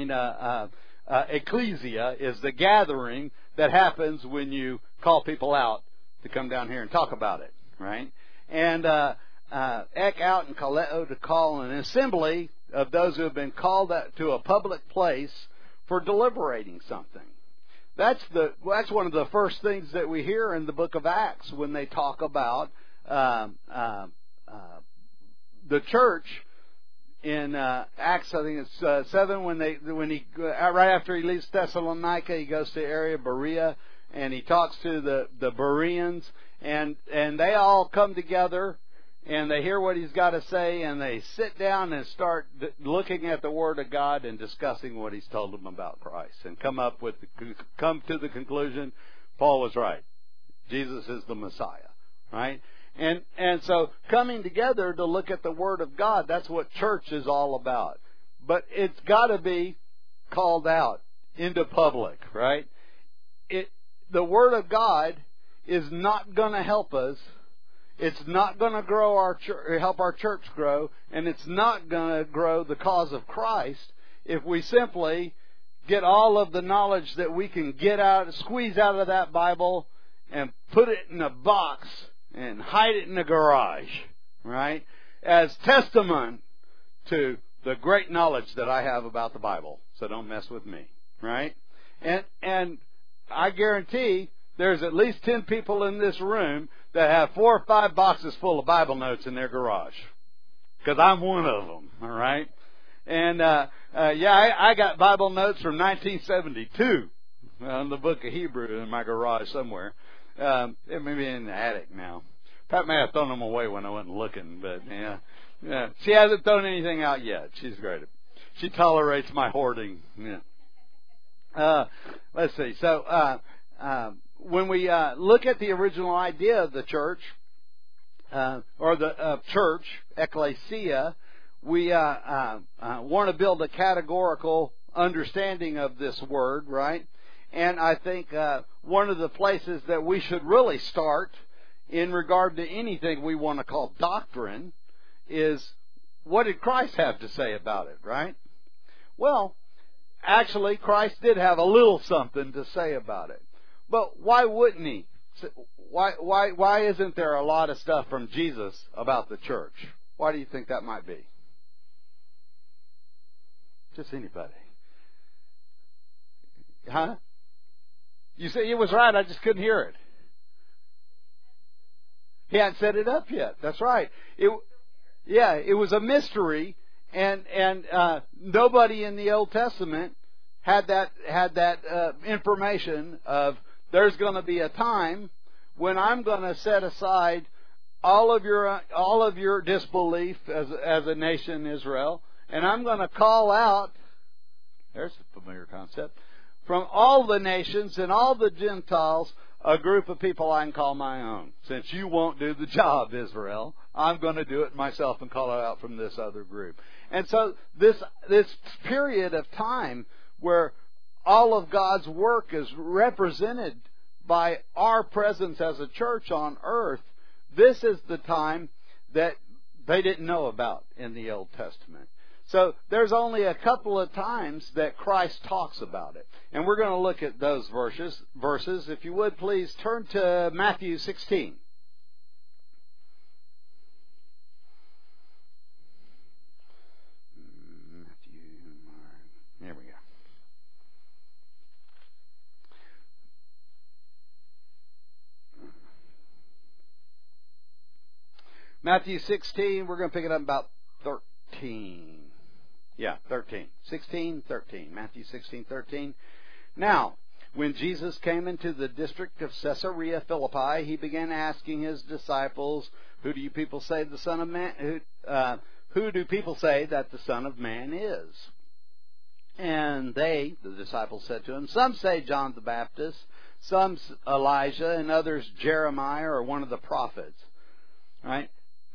ecclesia is the gathering that happens when you call people out to come down here and talk about it, right? And ek out and kaleo, to call an assembly of those who have been called to a public place for deliberating something. That's one of the first things that we hear in the book of Acts when they talk about the church in Acts. I think it's 7 when he right after he leaves Thessalonica, he goes to the area of Berea and he talks to the Bereans, and they all come together and they hear what he's got to say, and they sit down and start looking at the Word of God and discussing what he's told them about Christ, and come to the conclusion, Paul was right. Jesus is the Messiah, right? And so coming together to look at the Word of God, that's what church is all about. But it's got to be called out into public, right? The Word of God is not going to help us. It's not going to grow help our church grow, and it's not going to grow the cause of Christ if we simply get all of the knowledge that we can squeeze out of that Bible and put it in a box and hide it in a garage, right? As testament to the great knowledge that I have about the Bible. So don't mess with me, right? And I guarantee there's at least 10 people in this room that have 4 or 5 boxes full of Bible notes in their garage. Because I'm one of them, all right? And, I got Bible notes from 1972 in the book of Hebrew in my garage somewhere. It may be in the attic now. Pat may have thrown them away when I wasn't looking, but yeah. She hasn't thrown anything out yet. She's great. She tolerates my hoarding. Yeah. Let's see. So, when we look at the original idea of the church, or the church, ecclesia, we want to build a categorical understanding of this word, right? And I think one of the places that we should really start in regard to anything we want to call doctrine is, what did Christ have to say about it, right? Well, actually, Christ did have a little something to say about it. But why wouldn't he? Why isn't there a lot of stuff from Jesus about the church? Why do you think that might be? Just anybody. Huh? You say it was right, I just couldn't hear it. He hadn't set it up yet. That's right. It was a mystery, and nobody in the Old Testament had that information of, there's going to be a time when I'm going to set aside all of your disbelief as a nation, Israel, and I'm going to call out, there's a familiar concept, from all the nations and all the Gentiles, a group of people I can call my own. Since you won't do the job, Israel, I'm going to do it myself and call it out from this other group. And so this period of time where all of God's work is represented by our presence as a church on earth, this is the time that they didn't know about in the Old Testament. So there's only a couple of times that Christ talks about it. And we're going to look at those verses. If you would, please turn to Matthew 16. There we go. Matthew 16, we're going to pick it up about 13. Yeah, 13. 16, 13. Matthew 16, 13. Now, when Jesus came into the district of Caesarea Philippi, he began asking his disciples, who do people say the Son of Man, who do people say that the Son of Man is? And they, the disciples, said to him, some say John the Baptist, some Elijah, and others Jeremiah or one of the prophets. Right?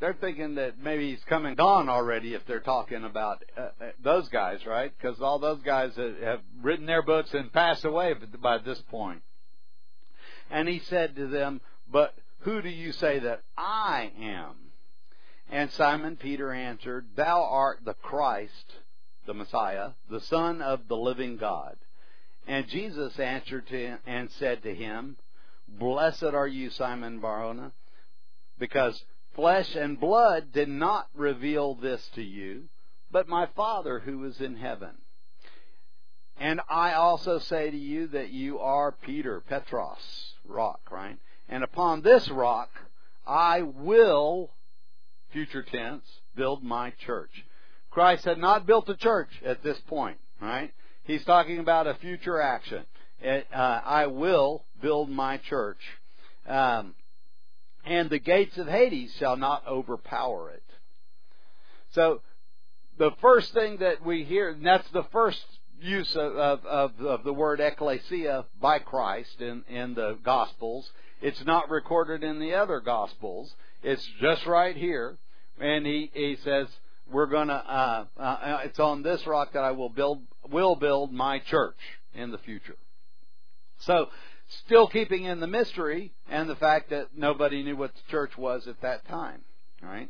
they're thinking that maybe he's come and gone already if they're talking about those guys, right? Because all those guys have written their books and passed away by this point. And he said to them, "But who do you say that I am?" And Simon Peter answered, "Thou art the Christ," the Messiah, "the Son of the living God." And Jesus answered and said to him, "Blessed are you, Simon Bar-Jonah, because flesh and blood did not reveal this to you, but my Father who is in heaven. And I also say to you that you are Peter," Petros, rock, right? "And upon this rock I will," future tense, "build my church." Christ had not built a church at this point, right? He's talking about a future action. I will build my church. And the gates of Hades shall not overpower it. So the first thing that we hear, and that's the first use of the word ecclesia by Christ in the Gospels. It's not recorded in the other Gospels. It's just right here. And he says, "We're gonna. It's on this rock that I will build my church in the future." So, still keeping in the mystery and the fact that nobody knew what the church was at that time. All right.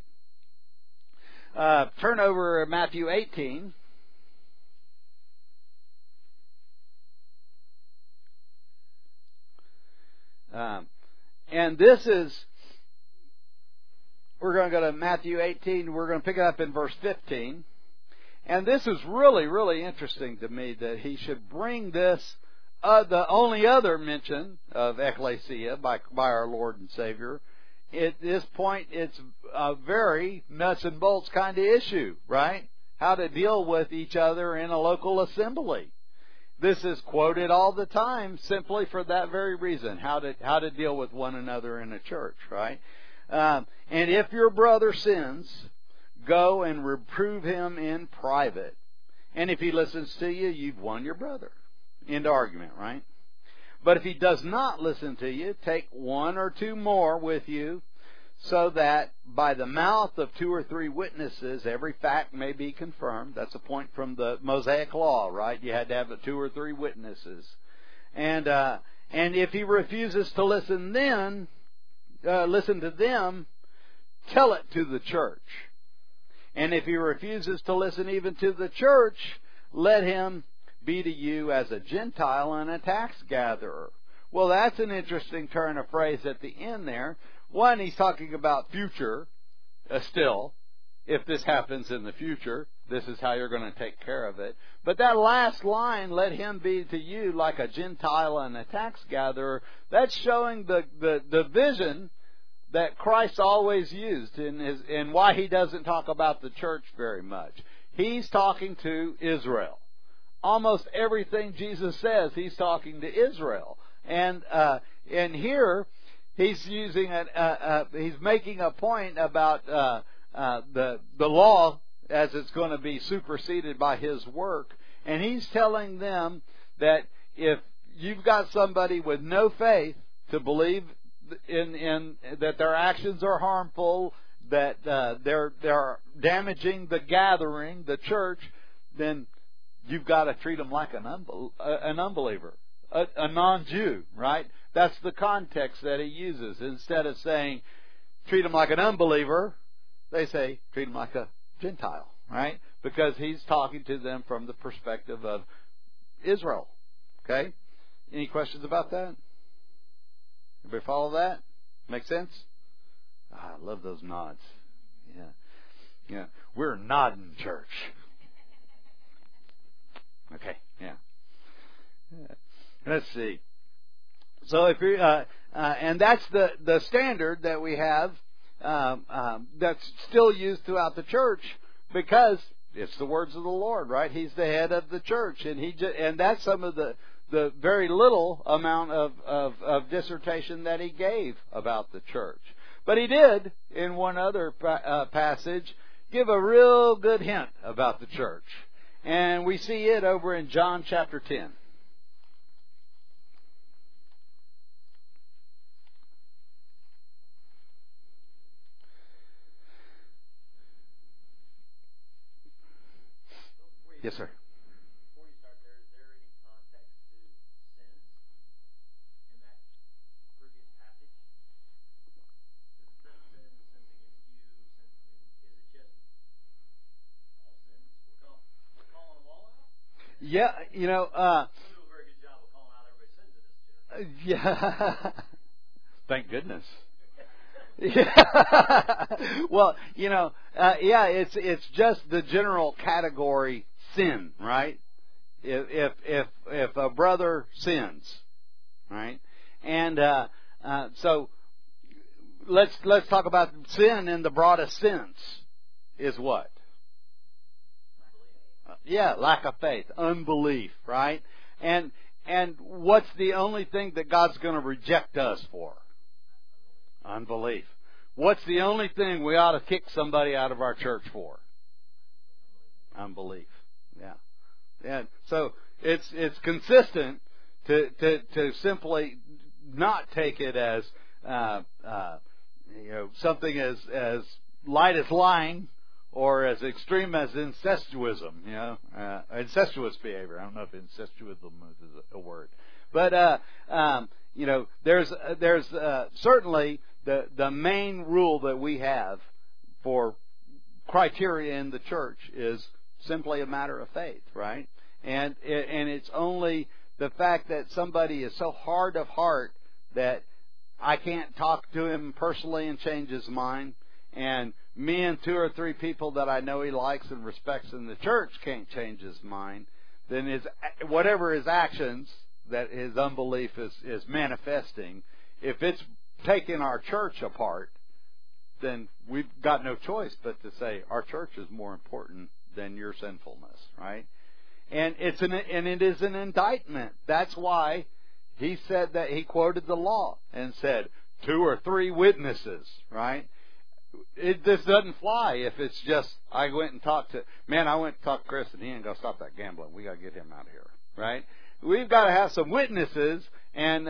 Turn over Matthew 18. And this is, we're going to go to Matthew 18. We're going to pick it up in verse 15. And this is really, really interesting to me that he should bring this, the only other mention of ecclesia by our Lord and Savior. At this point, it's a very nuts and bolts kind of issue, right? How to deal with each other in a local assembly. This is quoted all the time simply for that very reason, how to deal with one another in a church, right? And if your brother sins, go and reprove him in private. And if he listens to you, you've won your brother. End argument, right? But if he does not listen to you, take one or two more with you, so that by the mouth of 2 or 3 witnesses every fact may be confirmed. That's a point from the Mosaic Law, right? You had to have 2 or 3 witnesses. And if he refuses to listen to them, tell it to the church. And if he refuses to listen even to the church, let him be to you as a Gentile and a tax gatherer. Well, that's an interesting turn of phrase at the end there. One, he's talking about future still. If this happens in the future, this is how you're going to take care of it. But that last line, let him be to you like a Gentile and a tax gatherer, that's showing the vision that Christ always used and why he doesn't talk about the church very much. He's talking to Israel. Almost everything Jesus says, he's talking to Israel. And here, he's using he's making a point about the law as it's going to be superseded by his work, and he's telling them that if you've got somebody with no faith to believe in that their actions are harmful, that they're damaging the gathering, the church, then you've got to treat them like an unbeliever, a non-Jew, right? That's the context that he uses. Instead of saying, treat them like an unbeliever, they say, treat them like a Gentile, right? Because he's talking to them from the perspective of Israel. Okay? Any questions about that? Everybody follow that? Make sense? I love those nods. Yeah. We're nodding church. Okay, yeah. Let's see. So if you and that's the standard that we have that's still used throughout the church because it's the words of the Lord, right? He's the head of the church, and and that's some of the very little amount of dissertation that he gave about the church. But he did, in one other passage, give a real good hint about the church. And we see it over in John chapter 10. Yes, sir. Before you start there, is there any context to sins in that previous passage? Because it says sins against you, is it just all sins? We're calling them all out? Yeah, you know, We do a very good job of calling out everybody's sins in this church. yeah. Thank goodness. Yeah. Well, you know, yeah, it's just the general category sin, right? If a brother sins, right? And so let's talk about sin in the broadest sense. Is what? Yeah, lack of faith, unbelief, right? And what's the only thing that God's going to reject us for? Unbelief. What's the only thing we ought to kick somebody out of our church for? Unbelief. Yeah. And so it's consistent to simply not take it as something as light as lying or as extreme as incestuousm. Incestuous behavior. I don't know if incestuousm is a word, but there's certainly the main rule that we have for criteria in the church is simply a matter of faith, right? And it's only the fact that somebody is so hard of heart that I can't talk to him personally and change his mind, and me and 2 or 3 people that I know he likes and respects in the church can't change his mind, then whatever his actions that his unbelief is manifesting, if it's taking our church apart, then we've got no choice but to say our church is more important than your sinfulness, right? And it is an indictment. That's why he said that he quoted the law and said 2 or 3 witnesses, right? This doesn't fly if it's just I went and talked to Chris and he ain't gonna stop that gambling. We got to get him out of here, right? We've got to have some witnesses and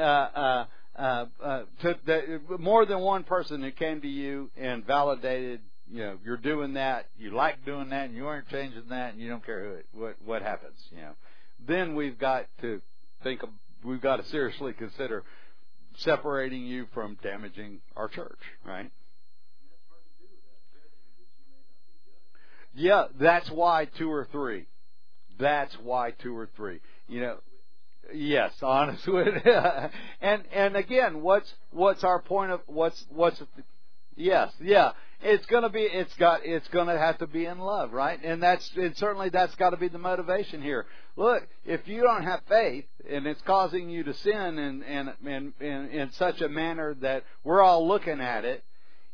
more than one person who came to you and validated, you're doing that, you like doing that, and you aren't changing that, and you don't care what happens, Then we've got to seriously consider separating you from damaging our church, right? Yeah, that's why 2 or 3. That's why 2 or 3. Yes, honest with it. And again, what's our point of yes, yeah. It's going to have to be in love, right? And certainly that's got to be the motivation here. Look, if you don't have faith and it's causing you to sin in such a manner that we're all looking at it,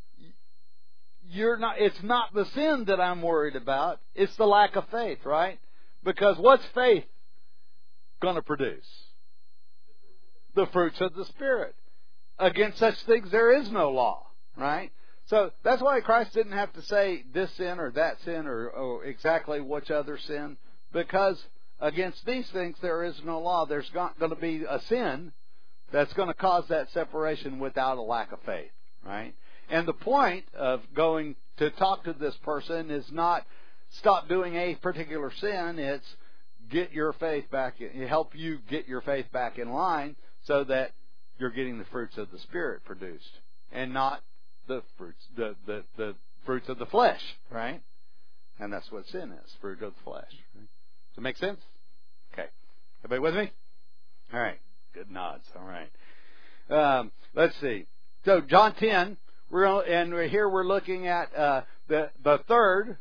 it's not the sin that I'm worried about. It's the lack of faith, right? Because what's faith going to produce? The fruits of the Spirit. Against such things there is no law, right? So that's why Christ didn't have to say this sin or that sin or exactly which other sin, because against these things there is no law. There's not going to be a sin that's going to cause that separation without a lack of faith, right? And the point of going to talk to this person is not stop doing a particular sin. It's get your faith back, help you get your faith back in line so that you're getting the fruits of the Spirit produced and not the fruits, the fruits of the flesh, right? And that's what sin is, fruit of the flesh. Right? Does it make sense? Okay. Everybody with me? All right. Good nods. All right. Let's see. So John 10, here we're looking at the third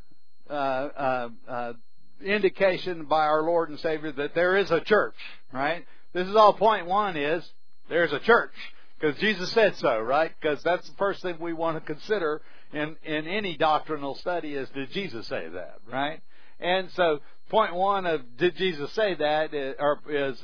indication by our Lord and Savior that there is a church, right? This is all point 1 is there's a church because Jesus said so, right? Because that's the first thing we want to consider in any doctrinal study is did Jesus say that, right? And so point 1 of did Jesus say that is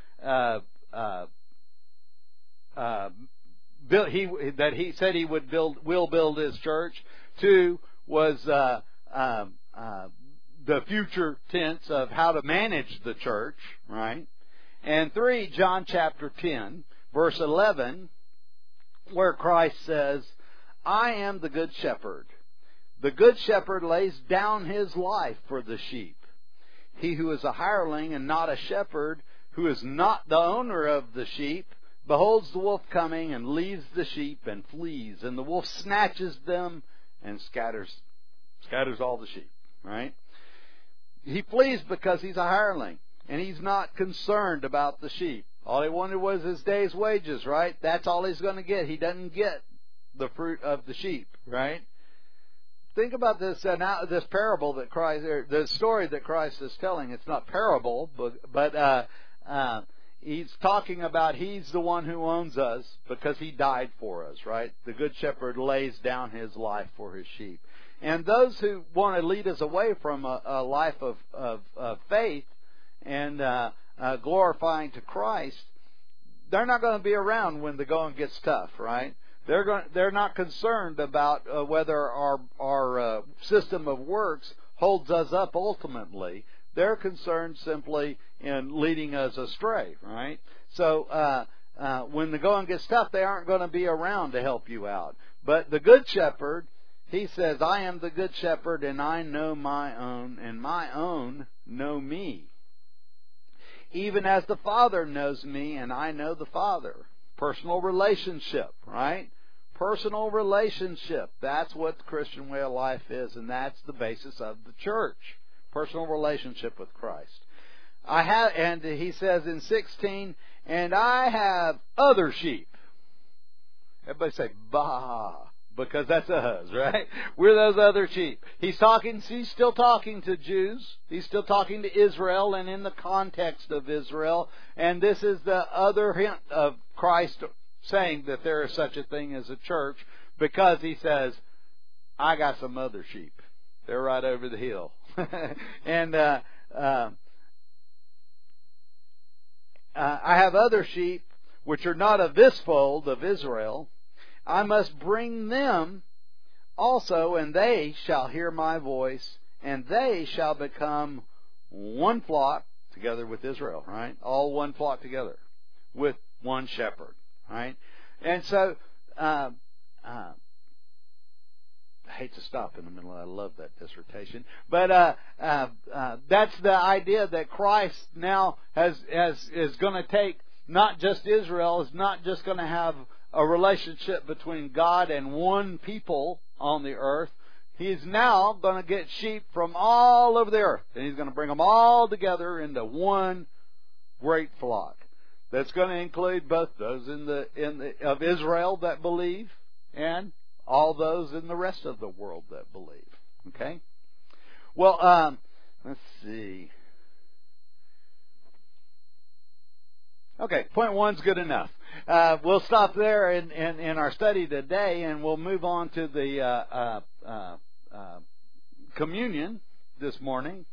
he said he will build his church. 2 was the future tense of how to manage the church, right? And 3, John chapter 10, verse 11, where Christ says, I am the good shepherd. The good shepherd lays down his life for the sheep. He who is a hireling and not a shepherd, who is not the owner of the sheep, beholds the wolf coming and leaves the sheep and flees, and the wolf snatches them and scatters all the sheep, right? He flees because he's a hireling, and he's not concerned about the sheep. All he wanted was his day's wages, right? That's all he's going to get. He doesn't get the fruit of the sheep, right? Think about this now. This parable that Christ, or the story that Christ is telling. It's not parable, but he's talking about he's the one who owns us because he died for us, right? The good shepherd lays down his life for his sheep. And those who want to lead us away from a life of faith and glorifying to Christ, they're not going to be around when the going gets tough, right? They're not concerned about whether our system of works holds us up ultimately. They're concerned simply in leading us astray, right? So when the going gets tough, they aren't going to be around to help you out. But the good shepherd, he says, I am the good shepherd, and I know my own, and my own know me. Even as the Father knows me, and I know the Father. Personal relationship, right? Personal relationship. That's what the Christian way of life is, and that's the basis of the church. Personal relationship with Christ. And he says in 16, and I have other sheep. Everybody say, bah. Because that's us, right? We're those other sheep. He's still talking to Jews. He's still talking to Israel and in the context of Israel. And this is the other hint of Christ saying that there is such a thing as a church, because he says, I got some other sheep. They're right over the hill. And I have other sheep which are not of this fold of Israel. I must bring them also, and they shall hear my voice, and they shall become one flock together with Israel, right? All one flock together with one shepherd, right? And so, I hate to stop in the middle. I love that dissertation, but that's the idea that Christ now is going to take not just Israel, is not just going to have a relationship between God and one people on the earth. He's now going to get sheep from all over the earth, and he's going to bring them all together into one great flock. That's going to include both those of Israel that believe and all those in the rest of the world that believe. Okay? Well, let's see. Okay, point one's good enough. We'll stop there in our study today, and we'll move on to the communion this morning,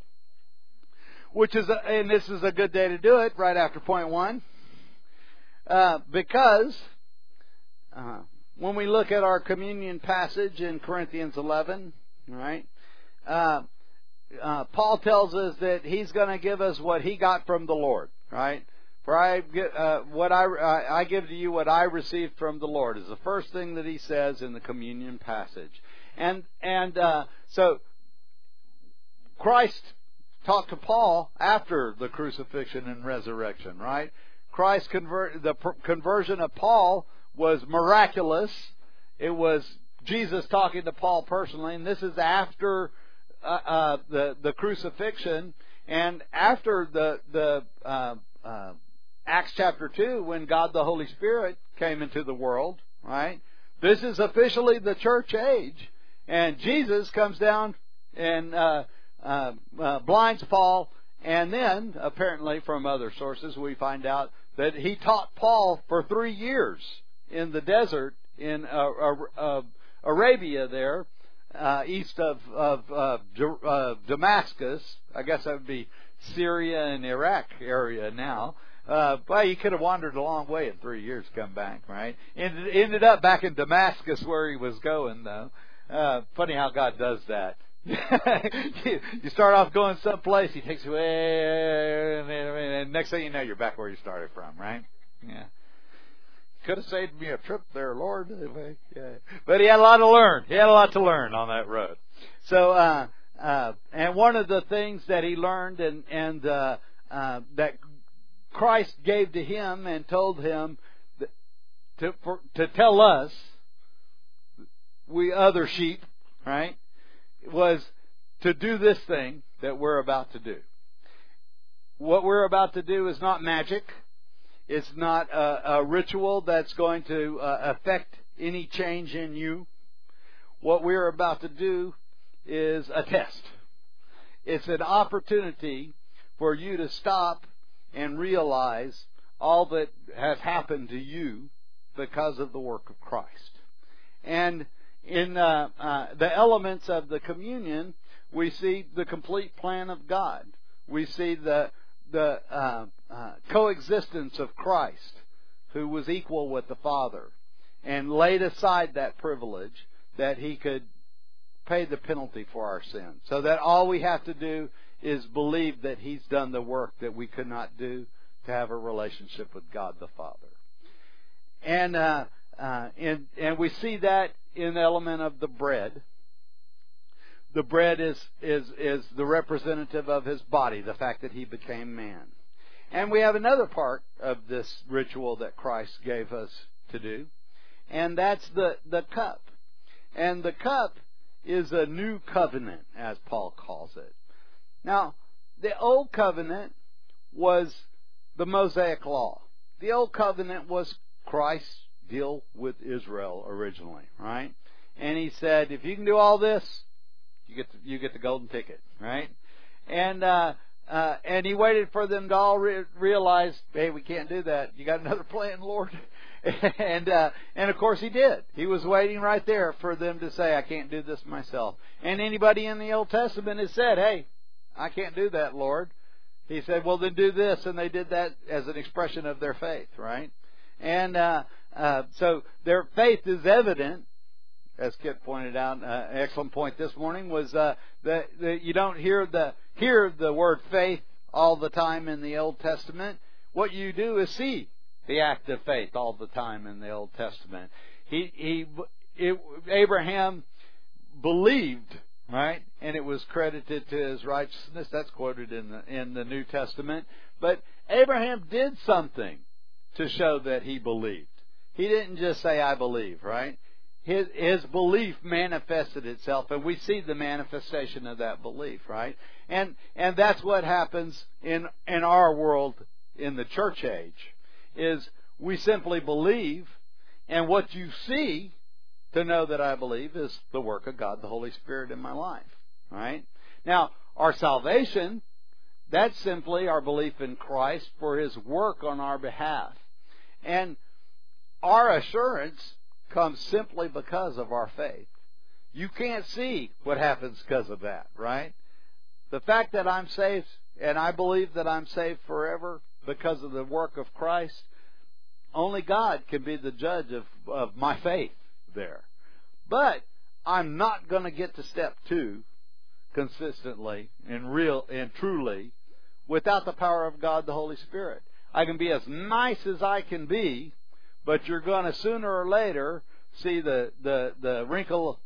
and this is a good day to do it right after point one, because when we look at our communion passage in Corinthians 11, right? Paul tells us that he's going to give us what he got from the Lord, right? For I give to you what I received from the Lord is the first thing that he says in the communion passage. And so Christ talked to Paul after the crucifixion and resurrection, right? The conversion of Paul was miraculous. It was Jesus talking to Paul personally, and this is after the crucifixion and after the Acts chapter 2, when God the Holy Spirit came into the world, right? This is officially the church age. And Jesus comes down and blinds Paul, and then, apparently from other sources, we find out that he taught Paul for 3 years in the desert in Arabia there, east of Damascus. I guess that would be Syria and Iraq area now. Well, he could have wandered a long way in 3 years to come back, right? And ended up back in Damascus where he was going, though. Funny how God does that. You start off going someplace, he takes you away, and next thing you know, you're back where you started from, right? Yeah. Could have saved me a trip there, Lord. Yeah. But he had a lot to learn. He had a lot to learn on that road. So, and one of the things that he learned and that Christ gave to him and told him to tell us, we other sheep, right, was to do this thing that we're about to do. What we're about to do is not magic. It's not a ritual that's going to affect any change in you. What we're about to do is a test. It's an opportunity for you to stop and realize all that has happened to you because of the work of Christ. And in the elements of the communion, we see the complete plan of God. We see the coexistence of Christ, who was equal with the Father, and laid aside that privilege that He could pay the penalty for our sins. So that all we have to do is believe that He's done the work that we could not do to have a relationship with God the Father. And we see that in the element of the bread. The bread is the representative of His body, the fact that He became man. And we have another part of this ritual that Christ gave us to do, and that's the cup. And the cup is a new covenant, as Paul calls it. Now, the old covenant was the Mosaic law. The old covenant was Christ's deal with Israel originally, right? And He said, if you can do all this, you get the golden ticket, right? And He waited for them to all realize, hey, we can't do that. You got another plan, Lord? And of course He did. He was waiting right there for them to say, I can't do this myself. And anybody in the Old Testament has said, hey, I can't do that, Lord. He said, well, then do this. And they did that as an expression of their faith, right? And so their faith is evident. As Kit pointed out, an excellent point this morning was that you don't hear the word faith all the time in the Old Testament. What you do is see the act of faith all the time in the Old Testament. Abraham believed, right, and it was credited to his righteousness. That's quoted in the New Testament. But Abraham did something to show that he believed. He didn't just say, I believe, right? His belief manifested itself, and we see the manifestation of that belief, right? And that's what happens in our world in the church age, is we simply believe, and what you see to know that I believe is the work of God, the Holy Spirit in my life, right? Now, our salvation, that's simply our belief in Christ for His work on our behalf. And our assurance comes simply because of our faith. You can't see what happens because of that, right? The fact that I'm saved, and I believe that I'm saved forever because of the work of Christ, only God can be the judge of my faith there. But I'm not going to get to step 2 consistently and truly without the power of God, the Holy Spirit. I can be as nice as I can be, but you're going to sooner or later see the wrinkle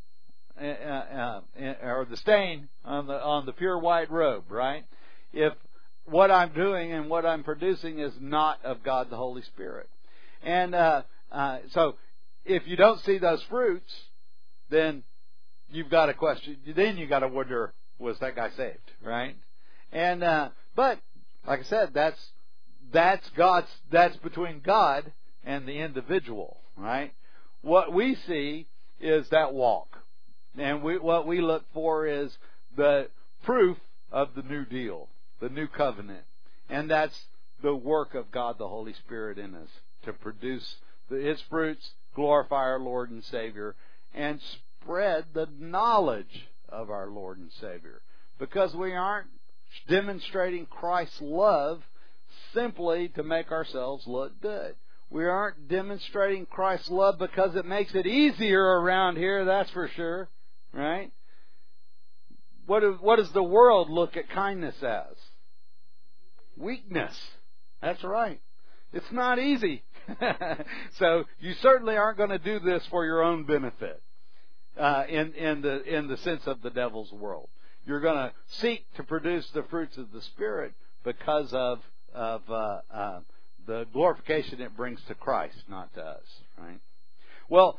or the stain on the pure white robe, right? If what I'm doing and what I'm producing is not of God the Holy Spirit. And so if you don't see those fruits, then you've got a question. Then you've got to wonder, was that guy saved, right? And but like I said, that's between God and the individual, right? What we see is that walk. And what we look for is the proof of the new deal, the new covenant. And that's the work of God the Holy Spirit in us to produce His fruits, glorify our Lord and Savior, and spread the knowledge of our Lord and Savior. Because we aren't demonstrating Christ's love simply to make ourselves look good. We aren't demonstrating Christ's love because it makes it easier around here, that's for sure, right? What does the world look at kindness as? Weakness. That's right. It's not easy. So you certainly aren't going to do this for your own benefit in the sense of the devil's world. you're going to seek to produce the fruits of the Spirit because of the glorification it brings to Christ, not to us, right? Well,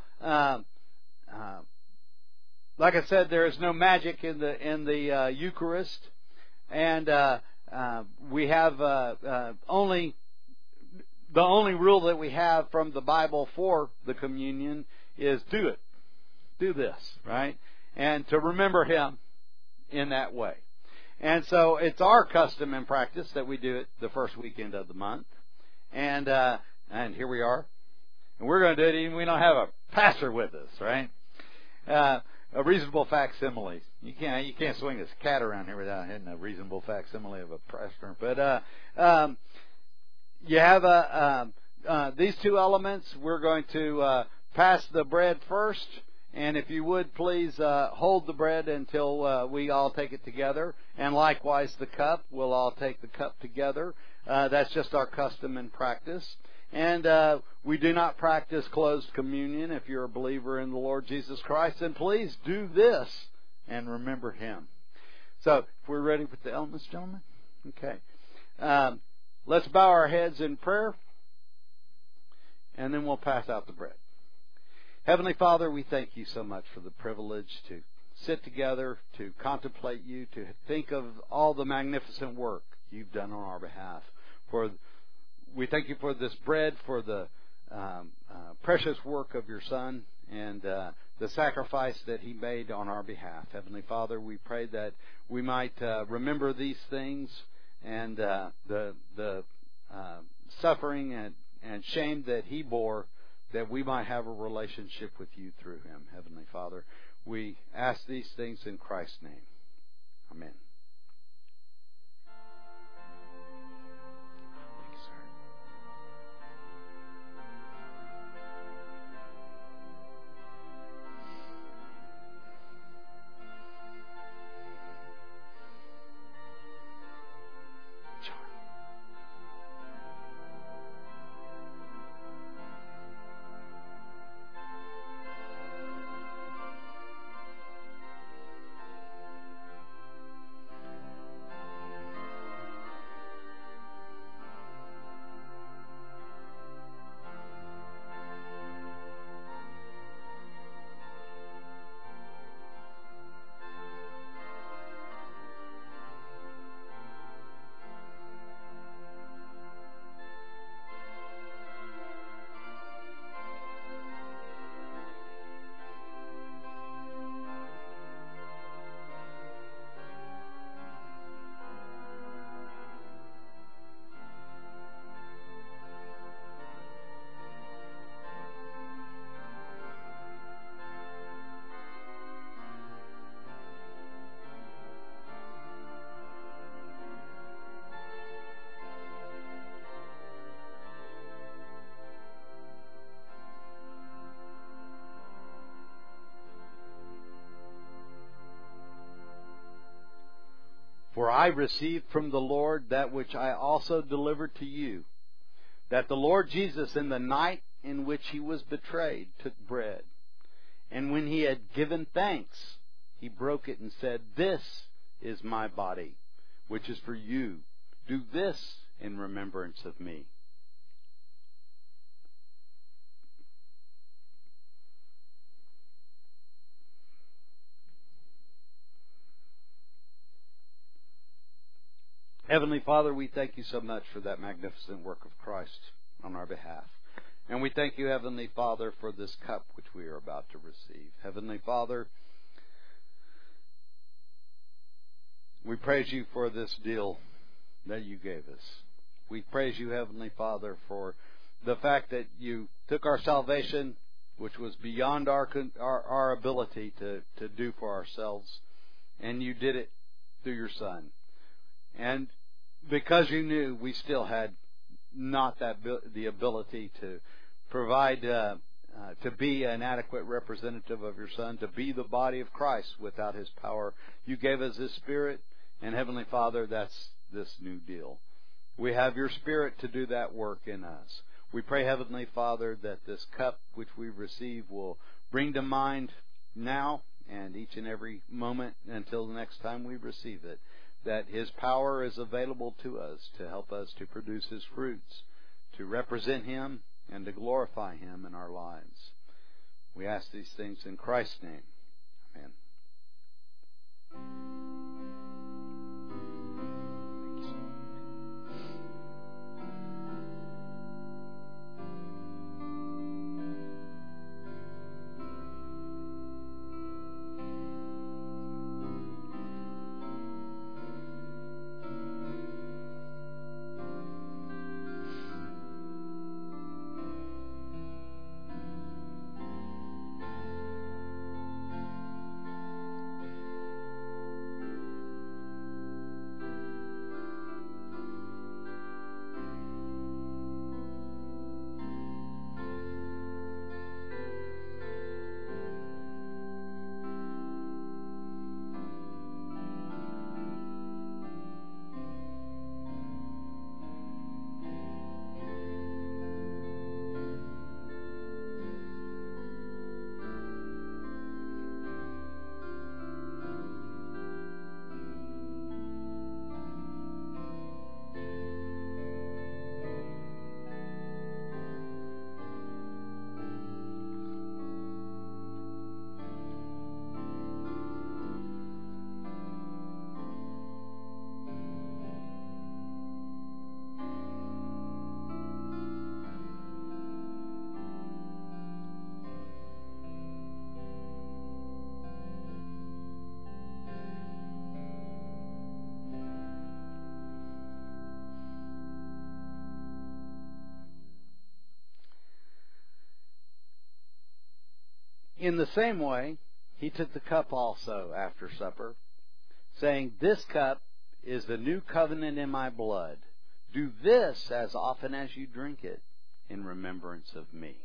like I said, there is no magic in the Eucharist, and we have only the only rule that we have from the Bible for the communion is do it, do this, right, and to remember Him in that way. And so it's our custom and practice that we do it the first weekend of the month, and here we are, and we're going to do it even when we don't have a pastor with us, right? A reasonable facsimile. You can't swing a cat around here without hitting a reasonable facsimile of a pastor. But you have these two elements. We're going to pass the bread first, and if you would please hold the bread until we all take it together, and likewise the cup. We'll all take the cup together. That's just our custom and practice. And we do not practice closed communion. If you're a believer in the Lord Jesus Christ, then please do this and remember Him. So, if we're ready with the elements, gentlemen? Okay. Let's bow our heads in prayer, and then we'll pass out the bread. Heavenly Father, we thank You so much for the privilege to sit together, to contemplate You, to think of all the magnificent work You've done on our behalf. We thank You for this bread, for the precious work of Your Son, and the sacrifice that He made on our behalf. Heavenly Father, we pray that we might remember these things and the suffering and shame that He bore, that we might have a relationship with You through Him. Heavenly Father, we ask these things in Christ's name. Amen. For I received from the Lord that which I also delivered to you, that the Lord Jesus, in the night in which He was betrayed, took bread. And when He had given thanks, He broke it and said, "This is my body, which is for you. Do this in remembrance of me." Heavenly Father, we thank You so much for that magnificent work of Christ on our behalf. And we thank You, Heavenly Father, for this cup which we are about to receive. Heavenly Father, we praise You for this deal that You gave us. We praise You, Heavenly Father, for the fact that You took our salvation, which was beyond our ability to do for ourselves, and You did it through Your Son. And because You knew we still had not the ability to provide, to be an adequate representative of Your Son, to be the body of Christ without His power, You gave us His Spirit, and Heavenly Father, that's this new deal. We have Your Spirit to do that work in us. We pray, Heavenly Father, that this cup which we receive will bring to mind now and each and every moment until the next time we receive it, that His power is available to us to help us to produce His fruits, to represent Him, and to glorify Him in our lives. We ask these things in Christ's name. Amen. In the same way, He took the cup also after supper, saying, "This cup is the new covenant in my blood. Do this as often as you drink it in remembrance of me."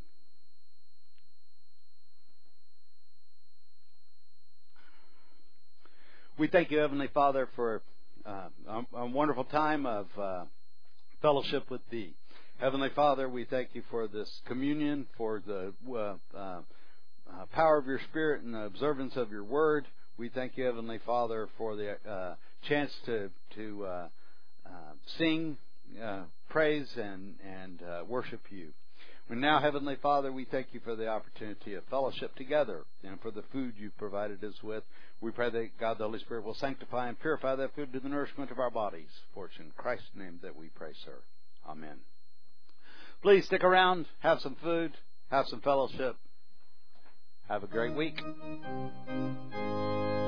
We thank you, Heavenly Father, for a wonderful time of fellowship with Thee. Heavenly Father, we thank you for this communion, for the power of your Spirit and the observance of your Word. We thank you, Heavenly Father, for the chance to sing, praise, and worship you. And now, Heavenly Father, we thank you for the opportunity of fellowship together and for the food you've provided us with. We pray that God the Holy Spirit will sanctify and purify that food to the nourishment of our bodies. For it's in Christ's name that we pray, sir. Amen. Please stick around, have some food, have some fellowship. Have a great week.